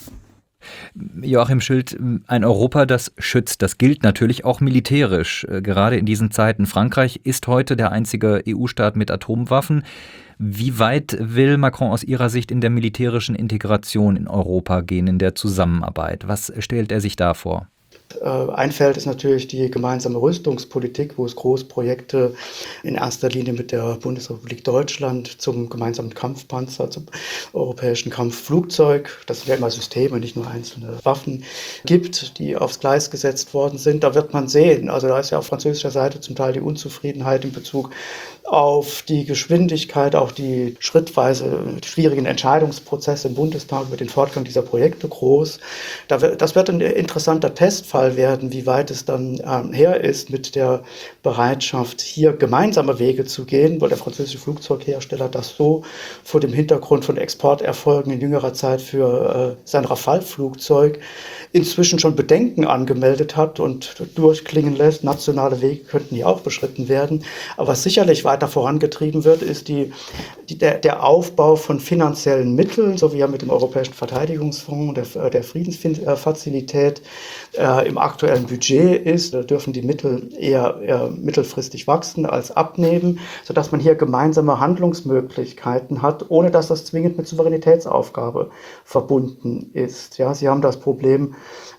Joachim Schild, ein Europa, das schützt, das gilt natürlich auch militärisch, gerade in diesen Zeiten. Frankreich ist heute der einzige E U-Staat mit Atomwaffen. Wie weit will Macron aus Ihrer Sicht in der militärischen Integration in Europa gehen, in der Zusammenarbeit? Was stellt er sich da vor? Ein Feld ist natürlich die gemeinsame Rüstungspolitik, wo es Großprojekte in erster Linie mit der Bundesrepublik Deutschland zum gemeinsamen Kampfpanzer, zum europäischen Kampfflugzeug, das sind ja immer Systeme, nicht nur einzelne Waffen, gibt, die aufs Gleis gesetzt worden sind. Da wird man sehen, also da ist ja auf französischer Seite zum Teil die Unzufriedenheit in Bezug auf die Geschwindigkeit, auch die schrittweise schwierigen Entscheidungsprozesse im Bundestag über den Fortgang dieser Projekte groß. Das wird ein interessanter Testfall Einzelfall werden, wie weit es dann ähm, her ist mit der Bereitschaft, hier gemeinsame Wege zu gehen, weil der französische Flugzeughersteller das so vor dem Hintergrund von Exporterfolgen in jüngerer Zeit für äh, sein Rafale-Flugzeug inzwischen schon Bedenken angemeldet hat und durchklingen lässt. Nationale Wege könnten hier auch beschritten werden. Aber was sicherlich weiter vorangetrieben wird, ist die, die, der, der Aufbau von finanziellen Mitteln, so wie er mit dem Europäischen Verteidigungsfonds, der, der Friedensfazilität äh, im aktuellen Budget ist. Da dürfen die Mittel eher, eher mittelfristig wachsen als abnehmen, sodass man hier gemeinsame Handlungsmöglichkeiten hat, ohne dass das zwingend mit Souveränitätsaufgabe verbunden ist. Ja, Sie haben das Problem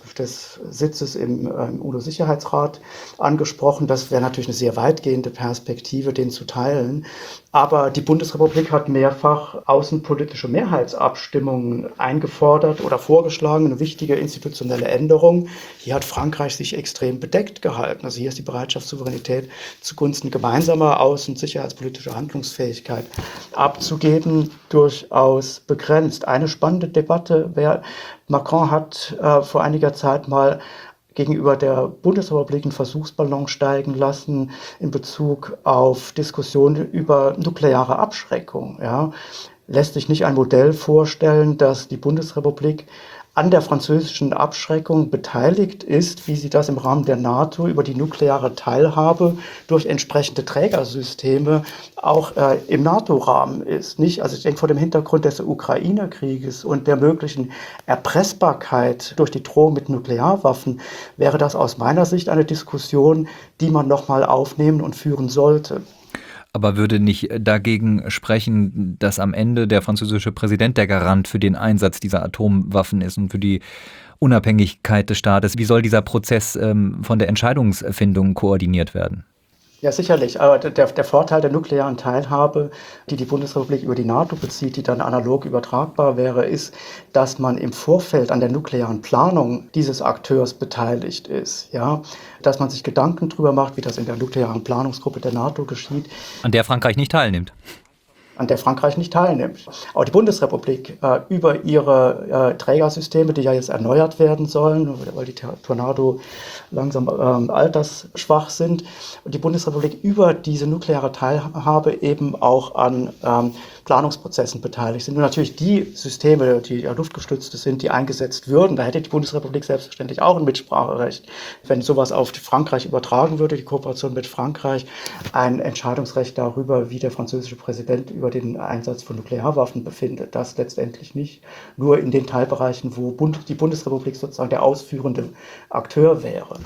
des Sitzes im, äh, im U N O-Sicherheitsrat angesprochen. Das wäre natürlich eine sehr weitgehende Perspektive, den zu teilen. Aber die Bundesrepublik hat mehrfach außenpolitische Mehrheitsabstimmungen eingefordert oder vorgeschlagen, eine wichtige institutionelle Änderung. Hier hat Frankreich sich extrem bedeckt gehalten. Also hier ist die Bereitschaft, Souveränität zugunsten gemeinsamer außen- und sicherheitspolitischer Handlungsfähigkeit abzugeben, durchaus begrenzt. Eine spannende Debatte wäre, Macron hat äh, vor einiger Zeit mal gegenüber der Bundesrepublik einen Versuchsballon steigen lassen in Bezug auf Diskussionen über nukleare Abschreckung. Ja. Lässt sich nicht ein Modell vorstellen, dass die Bundesrepublik an der französischen Abschreckung beteiligt ist, wie sie das im Rahmen der NATO über die nukleare Teilhabe durch entsprechende Trägersysteme auch äh, im NATO-Rahmen ist. Nicht? Also ich denke, vor dem Hintergrund des Ukraine-Krieges und der möglichen Erpressbarkeit durch die Drohung mit Nuklearwaffen wäre das aus meiner Sicht eine Diskussion, die man nochmal aufnehmen und führen sollte. Aber würde nicht dagegen sprechen, dass am Ende der französische Präsident der Garant für den Einsatz dieser Atomwaffen ist und für die Unabhängigkeit des Staates? Wie soll dieser Prozess ähm, von der Entscheidungsfindung koordiniert werden? Ja, sicherlich. Aber der, der Vorteil der nuklearen Teilhabe, die die Bundesrepublik über die NATO bezieht, die dann analog übertragbar wäre, ist, dass man im Vorfeld an der nuklearen Planung dieses Akteurs beteiligt ist. Ja, dass man sich Gedanken darüber macht, wie das in der nuklearen Planungsgruppe der NATO geschieht. An der Frankreich nicht teilnimmt. An der Frankreich nicht teilnimmt. Auch die Bundesrepublik äh, über ihre äh, Trägersysteme, die ja jetzt erneuert werden sollen, weil die Tornado langsam ähm, altersschwach sind, und die Bundesrepublik über diese nukleare Teilhabe eben auch an ähm, Planungsprozessen beteiligt sind. Nur natürlich die Systeme, die ja luftgestützte sind, die eingesetzt würden, da hätte die Bundesrepublik selbstverständlich auch ein Mitspracherecht. Wenn sowas auf Frankreich übertragen würde, die Kooperation mit Frankreich, ein Entscheidungsrecht darüber, wie der französische Präsident über den Einsatz von Nuklearwaffen befindet. Das letztendlich nicht. Nur in den Teilbereichen, wo Bund, die Bundesrepublik sozusagen der ausführende Akteur wäre.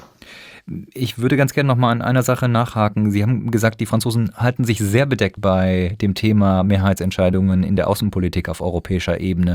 Ich würde ganz gerne noch mal an einer Sache nachhaken. Sie haben gesagt, die Franzosen halten sich sehr bedeckt bei dem Thema Mehrheitsentscheidungen in der Außenpolitik auf europäischer Ebene.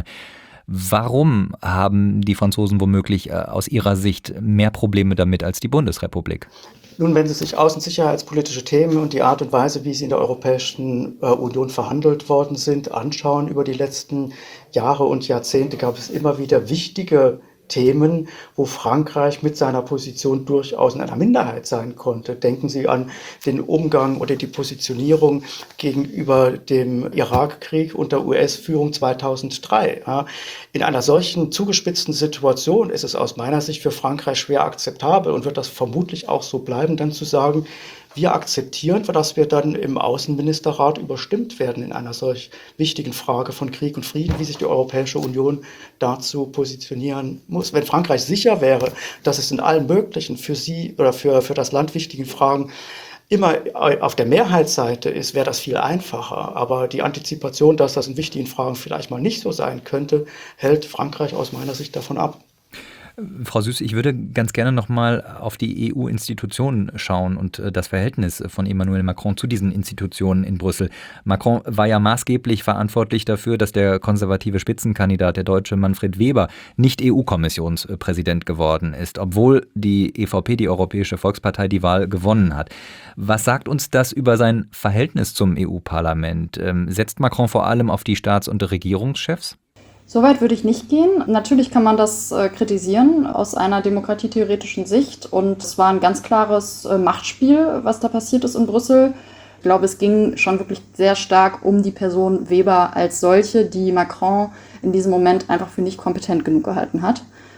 Warum haben die Franzosen womöglich aus ihrer Sicht mehr Probleme damit als die Bundesrepublik? Nun, wenn Sie sich außen- und sicherheitspolitische Themen und die Art und Weise, wie sie in der Europäischen äh, Union verhandelt worden sind, anschauen über die letzten Jahre und Jahrzehnte, gab es immer wieder wichtige Themen, wo Frankreich mit seiner Position durchaus in einer Minderheit sein konnte. Denken Sie an den Umgang oder die Positionierung gegenüber dem Irakkrieg unter U S-Führung zweitausenddrei. Ja, in einer solchen zugespitzten Situation ist es aus meiner Sicht für Frankreich schwer akzeptabel und wird das vermutlich auch so bleiben, dann zu sagen, wir akzeptieren, dass wir dann im Außenministerrat überstimmt werden in einer solch wichtigen Frage von Krieg und Frieden, wie sich die Europäische Union dazu positionieren muss. Wenn Frankreich sicher wäre, dass es in allen möglichen für sie oder für, für das Land wichtigen Fragen immer auf der Mehrheitsseite ist, wäre das viel einfacher. Aber die Antizipation, dass das in wichtigen Fragen vielleicht mal nicht so sein könnte, hält Frankreich aus meiner Sicht davon ab. Frau Süß, ich würde ganz gerne noch mal auf die E U-Institutionen schauen und das Verhältnis von Emmanuel Macron zu diesen Institutionen in Brüssel. Macron war ja maßgeblich verantwortlich dafür, dass der konservative Spitzenkandidat, der Deutsche Manfred Weber, nicht E U-Kommissionspräsident geworden ist, obwohl die E V P, die Europäische Volkspartei, die Wahl gewonnen hat. Was sagt uns das über sein Verhältnis zum E U-Parlament? Setzt Macron vor allem auf die Staats- und Regierungschefs? Soweit würde ich nicht gehen. Natürlich kann man das äh, kritisieren aus einer demokratietheoretischen Sicht. Und es war ein ganz klares äh, Machtspiel, was da passiert ist in Brüssel. Ich glaube, es ging schon wirklich sehr stark um die Person Weber als solche, die Macron in diesem Moment einfach für nicht kompetent genug gehalten hat.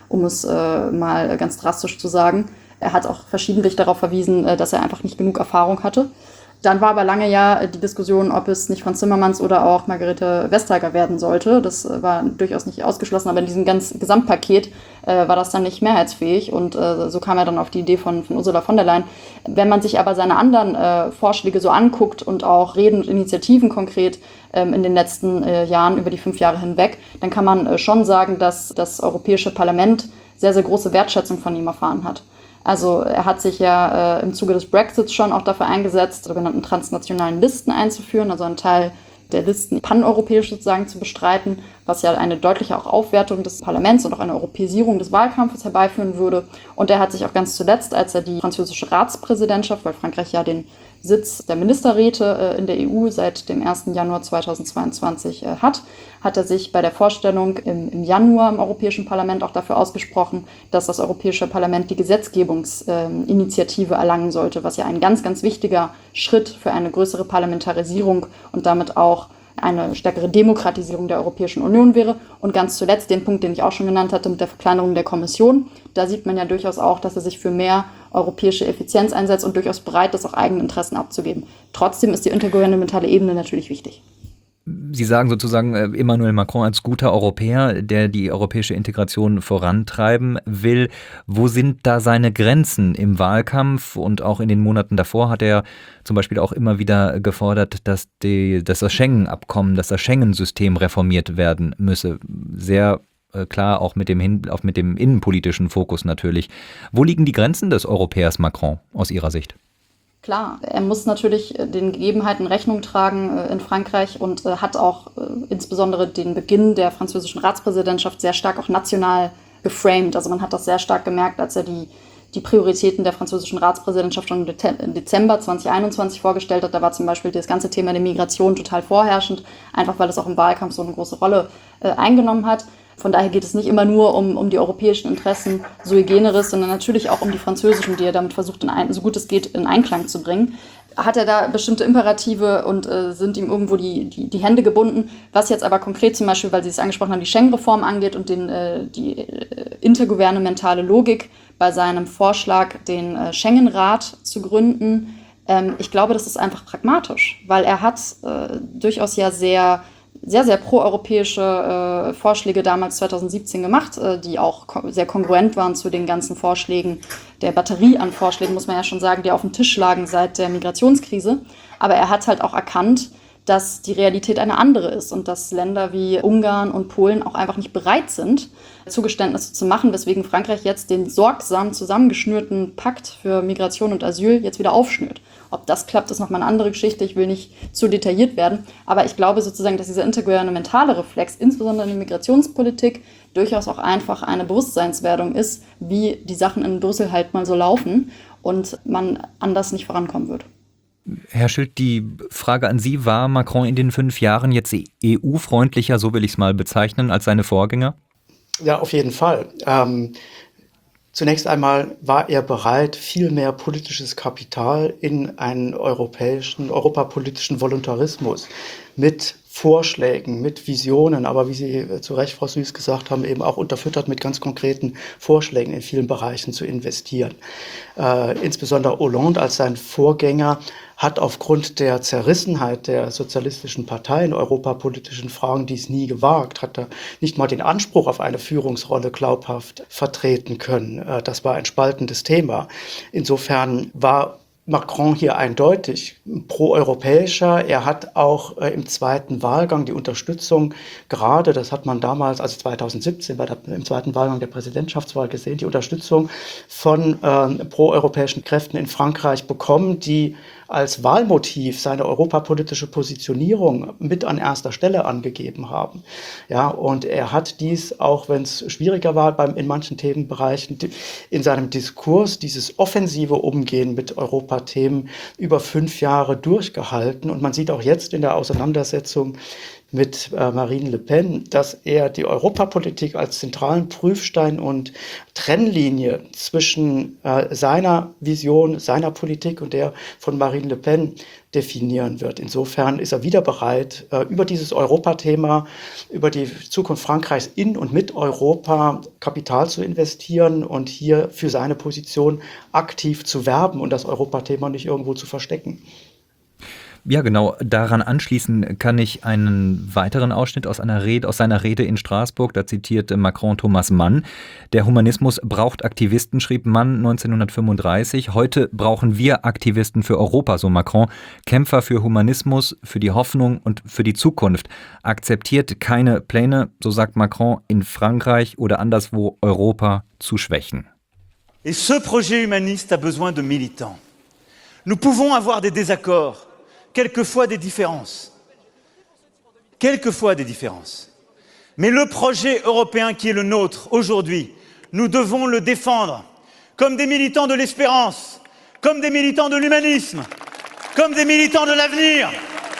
um es äh, mal ganz drastisch zu sagen. Er hat auch verschiedentlich darauf verwiesen, äh, dass er einfach nicht genug Erfahrung hatte. Dann war aber lange ja die Diskussion, ob es nicht Frans Timmermans oder auch Margrethe Vestager werden sollte. Das war durchaus nicht ausgeschlossen, aber in diesem ganzen Gesamtpaket äh, war das dann nicht mehrheitsfähig. Und äh, so kam er dann auf die Idee von, von Ursula von der Leyen. Wenn man sich aber seine anderen äh, Vorschläge so anguckt und auch Reden und Initiativen konkret ähm, in den letzten äh, Jahren über die fünf Jahre hinweg, dann kann man äh, schon sagen, dass das Europäische Parlament sehr, sehr große Wertschätzung von ihm erfahren hat. Also er hat sich ja äh, im Zuge des Brexits schon auch dafür eingesetzt, sogenannten transnationalen Listen einzuführen, also einen Teil der Listen paneuropäisch sozusagen zu bestreiten, was ja eine deutliche auch Aufwertung des Parlaments und auch eine Europäisierung des Wahlkampfes herbeiführen würde. Und er hat sich auch ganz zuletzt, als er die französische Ratspräsidentschaft, weil Frankreich ja den Sitz der Ministerräte äh, in der E U seit dem ersten Januar zweitausendzweiundzwanzig äh, hat, hat er sich bei der Vorstellung im, im Januar im Europäischen Parlament auch dafür ausgesprochen, dass das Europäische Parlament die Gesetzgebungsinitiative äh, erlangen sollte, was ja ein ganz, ganz wichtiger Schritt für eine größere Parlamentarisierung und damit auch eine stärkere Demokratisierung der Europäischen Union wäre. Und ganz zuletzt den Punkt, den ich auch schon genannt hatte, mit der Verkleinerung der Kommission. Da sieht man ja durchaus auch, dass er sich für mehr europäische Effizienz einsetzt und durchaus bereit ist, auch eigene Interessen abzugeben. Trotzdem ist die intergouvernementale Ebene natürlich wichtig. Sie sagen sozusagen äh, Emmanuel Macron als guter Europäer, der die europäische Integration vorantreiben will. Wo sind da seine Grenzen im Wahlkampf? Und auch in den Monaten davor hat er zum Beispiel auch immer wieder gefordert, dass, die, dass das Schengen-Abkommen, dass das Schengen-System reformiert werden müsse. Sehr äh, klar auch mit dem, Hin- auch mit dem innenpolitischen Fokus natürlich. Wo liegen die Grenzen des Europäers Macron aus Ihrer Sicht? Klar, er muss natürlich den Gegebenheiten Rechnung tragen äh, in Frankreich und äh, hat auch äh, insbesondere den Beginn der französischen Ratspräsidentschaft sehr stark auch national geframed. Also man hat das sehr stark gemerkt, als er die, die Prioritäten der französischen Ratspräsidentschaft schon im Dezember zweitausendeinundzwanzig vorgestellt hat. Da war zum Beispiel das ganze Thema der Migration total vorherrschend, einfach weil es auch im Wahlkampf so eine große Rolle äh, eingenommen hat. Von daher geht es nicht immer nur um, um die europäischen Interessen sui generis, sondern natürlich auch um die französischen, die er damit versucht, in ein, so gut es geht, in Einklang zu bringen. Hat er da bestimmte Imperative und äh, sind ihm irgendwo die, die, die Hände gebunden? Was jetzt aber konkret zum Beispiel, weil Sie es angesprochen haben, die Schengen-Reform angeht und den, äh, die äh, intergouvernementale Logik bei seinem Vorschlag, den äh, Schengen-Rat zu gründen, ähm, ich glaube, das ist einfach pragmatisch, weil er hat äh, durchaus ja sehr sehr, sehr proeuropäische äh, Vorschläge damals zweitausendsiebzehn gemacht, äh, die auch ko- sehr kongruent waren zu den ganzen Vorschlägen, der Batterie an Vorschlägen, muss man ja schon sagen, die auf dem Tisch lagen seit der Migrationskrise. Aber er hat halt auch erkannt, dass die Realität eine andere ist und dass Länder wie Ungarn und Polen auch einfach nicht bereit sind, Zugeständnisse zu machen, weswegen Frankreich jetzt den sorgsam zusammengeschnürten Pakt für Migration und Asyl jetzt wieder aufschnürt. Ob das klappt, ist nochmal eine andere Geschichte. Ich will nicht zu detailliert werden. Aber ich glaube sozusagen, dass dieser intergouvernementale Reflex, insbesondere in der Migrationspolitik, durchaus auch einfach eine Bewusstseinswerdung ist, wie die Sachen in Brüssel halt mal so laufen und man anders nicht vorankommen wird. Herr Schild, die Frage an Sie, war Macron in den fünf Jahren jetzt E U-freundlicher, so will ich es mal bezeichnen, als seine Vorgänger? Ja, auf jeden Fall. Ähm, zunächst einmal war er bereit, viel mehr politisches Kapital in einen europäischen, europapolitischen Voluntarismus mit Vorschlägen, mit Visionen, aber wie Sie zu Recht, Frau Süß, gesagt haben, eben auch unterfüttert mit ganz konkreten Vorschlägen in vielen Bereichen zu investieren. Äh, insbesondere Hollande als sein Vorgänger hat aufgrund der Zerrissenheit der sozialistischen Partei in europapolitischen Fragen dies nie gewagt, hat er nicht mal den Anspruch auf eine Führungsrolle glaubhaft vertreten können. Äh, das war ein spaltendes Thema. Insofern war Macron hier eindeutig proeuropäischer. Er hat auch äh, im zweiten Wahlgang die Unterstützung, gerade, das hat man damals, also zweitausendsiebzehn bei der, im zweiten Wahlgang der Präsidentschaftswahl gesehen, die Unterstützung von äh, proeuropäischen Kräften in Frankreich bekommen, die als Wahlmotiv seine europapolitische Positionierung mit an erster Stelle angegeben haben. Ja, und er hat dies, auch wenn es schwieriger war beim, in manchen Themenbereichen, in seinem Diskurs dieses offensive Umgehen mit Europathemen über fünf Jahre durchgehalten. Und man sieht auch jetzt in der Auseinandersetzung mit äh, Marine Le Pen, dass er die Europapolitik als zentralen Prüfstein und Trennlinie zwischen äh, seiner Vision, seiner Politik und der von Marine Le Pen definieren wird. Insofern ist er wieder bereit, äh, über dieses Europathema, über die Zukunft Frankreichs in und mit Europa Kapital zu investieren und hier für seine Position aktiv zu werben und das Europathema nicht irgendwo zu verstecken. Ja, genau. Daran anschließen kann ich einen weiteren Ausschnitt aus einer Rede, aus seiner Rede in Straßburg. Da zitierte Macron Thomas Mann. Der Humanismus braucht Aktivisten, schrieb Mann neunzehnhundertfünfunddreißig. Heute brauchen wir Aktivisten für Europa, so Macron. Kämpfer für Humanismus, für die Hoffnung und für die Zukunft. Akzeptiert keine Pläne, so sagt Macron, in Frankreich oder anderswo Europa zu schwächen. Et ce projet humaniste a besoin de militants. Nous pouvons avoir des désaccords. Quelquefois des différences. Quelquefois des différences. Mais le projet européen qui est le nôtre aujourd'hui, nous devons le défendre comme des militants de l'espérance, comme des militants de l'humanisme, comme des militants de l'avenir.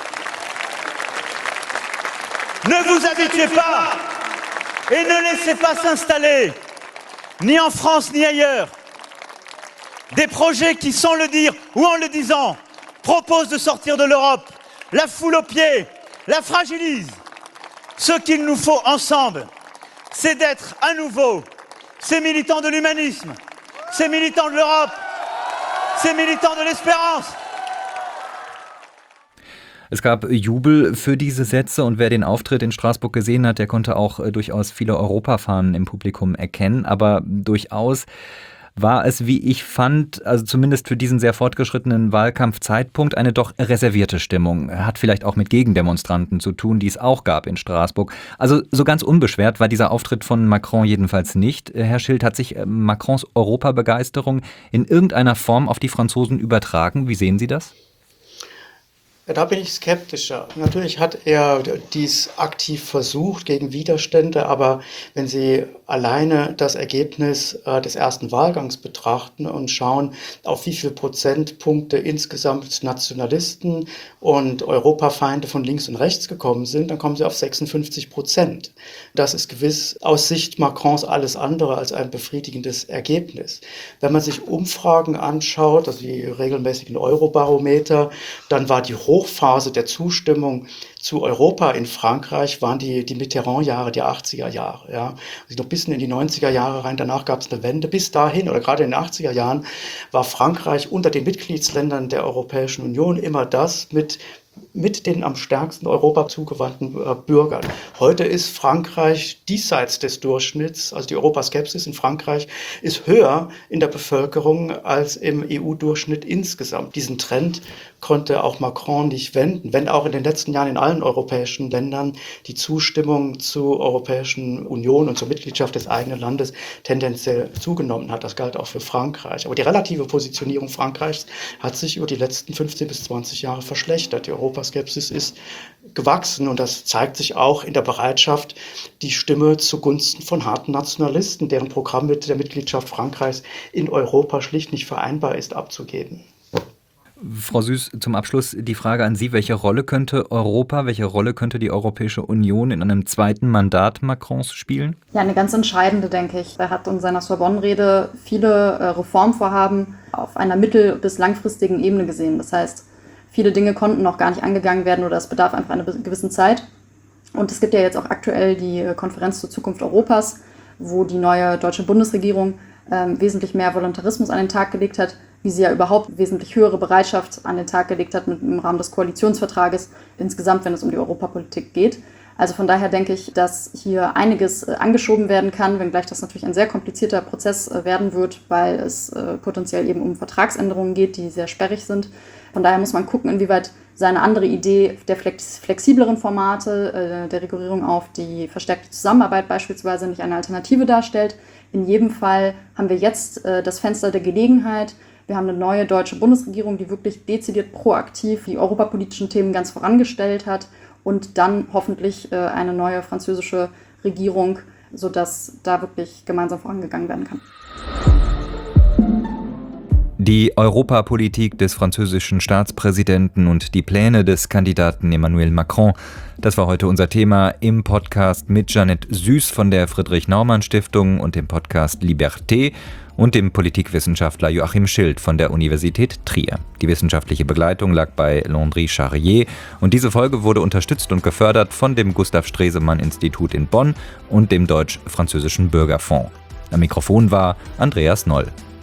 Ne vous habituez pas et ne laissez pas s'installer, ni en France ni ailleurs, des projets qui, sans le dire ou en le disant, propose de sortir de l'Europe, la foule aux pieds, la fragilise. Ce qu'il nous faut ensemble, c'est d'être à nouveau ces militants de l'humanisme, ces militants de l'Europe, ces militants de l'espérance. Es gab Jubel für diese Sätze und wer den Auftritt in Straßburg gesehen hat, der konnte auch äh, durchaus viele Europafahnen im Publikum erkennen, aber durchaus war es, wie ich fand, also zumindest für diesen sehr fortgeschrittenen Wahlkampfzeitpunkt, eine doch reservierte Stimmung. Hat vielleicht auch mit Gegendemonstranten zu tun, die es auch gab in Straßburg. Also so ganz unbeschwert war dieser Auftritt von Macron jedenfalls nicht. Herr Schild, hat sich Macrons Europabegeisterung in irgendeiner Form auf die Franzosen übertragen? Wie sehen Sie das? Ja, da bin ich skeptischer. Natürlich hat er dies aktiv versucht gegen Widerstände, aber wenn Sie alleine das Ergebnis äh, des ersten Wahlgangs betrachten und schauen, auf wie viele Prozentpunkte insgesamt Nationalisten und Europafeinde von links und rechts gekommen sind, dann kommen Sie auf sechsundfünfzig Prozent. Das ist gewiss aus Sicht Macrons alles andere als ein befriedigendes Ergebnis. Wenn man sich Umfragen anschaut, also die regelmäßigen Eurobarometer, dann war die Hochphase der Zustimmung zu Europa in Frankreich waren die, die Mitterrand-Jahre, die achtziger Jahre. Ja. Also noch bis in die neunziger Jahre rein, danach gab es eine Wende. Bis dahin, oder gerade in den achtziger Jahren, war Frankreich unter den Mitgliedsländern der Europäischen Union immer das mit mit den am stärksten Europa zugewandten äh, Bürgern. Heute ist Frankreich diesseits des Durchschnitts, also die Europaskepsis in Frankreich ist höher in der Bevölkerung als im E U-Durchschnitt insgesamt. Diesen Trend konnte auch Macron nicht wenden, wenn auch in den letzten Jahren in allen europäischen Ländern die Zustimmung zur Europäischen Union und zur Mitgliedschaft des eigenen Landes tendenziell zugenommen hat. Das galt auch für Frankreich. Aber die relative Positionierung Frankreichs hat sich über die letzten fünfzehn bis zwanzig Jahre verschlechtert. Die Europaskepsis ist gewachsen und das zeigt sich auch in der Bereitschaft, die Stimme zugunsten von harten Nationalisten, deren Programm mit der Mitgliedschaft Frankreichs in Europa schlicht nicht vereinbar ist, abzugeben. Frau Süß, zum Abschluss die Frage an Sie. Welche Rolle könnte Europa, welche Rolle könnte die Europäische Union in einem zweiten Mandat Macrons spielen? Ja, eine ganz entscheidende, denke ich. Er hat in seiner Sorbonne-Rede viele äh, Reformvorhaben auf einer mittel- bis langfristigen Ebene gesehen. Das heißt, viele Dinge konnten noch gar nicht angegangen werden oder es bedarf einfach einer gewissen Zeit. Und es gibt ja jetzt auch aktuell die Konferenz zur Zukunft Europas, wo die neue deutsche Bundesregierung ähm, wesentlich mehr Voluntarismus an den Tag gelegt hat, wie sie ja überhaupt wesentlich höhere Bereitschaft an den Tag gelegt hat mit, im Rahmen des Koalitionsvertrages insgesamt, wenn es um die Europapolitik geht. Also von daher denke ich, dass hier einiges äh, angeschoben werden kann, wenngleich das natürlich ein sehr komplizierter Prozess äh, werden wird, weil es äh, potenziell eben um Vertragsänderungen geht, die sehr sperrig sind. Von daher muss man gucken, inwieweit seine andere Idee der flex- flexibleren Formate, äh, der Regulierung auf die verstärkte Zusammenarbeit beispielsweise nicht eine Alternative darstellt. In jedem Fall haben wir jetzt äh, das Fenster der Gelegenheit. Wir haben eine neue deutsche Bundesregierung, die wirklich dezidiert proaktiv die europapolitischen Themen ganz vorangestellt hat und dann hoffentlich äh, eine neue französische Regierung, sodass da wirklich gemeinsam vorangegangen werden kann. Die Europapolitik des französischen Staatspräsidenten und die Pläne des Kandidaten Emmanuel Macron, das war heute unser Thema im Podcast mit Jeanette Süß von der Friedrich-Naumann-Stiftung und dem Podcast Liberté und dem Politikwissenschaftler Joachim Schild von der Universität Trier. Die wissenschaftliche Begleitung lag bei Landry Charrier und diese Folge wurde unterstützt und gefördert von dem Gustav Stresemann-Institut in Bonn und dem Deutsch-Französischen Bürgerfonds. Am Mikrofon war Andreas Noll.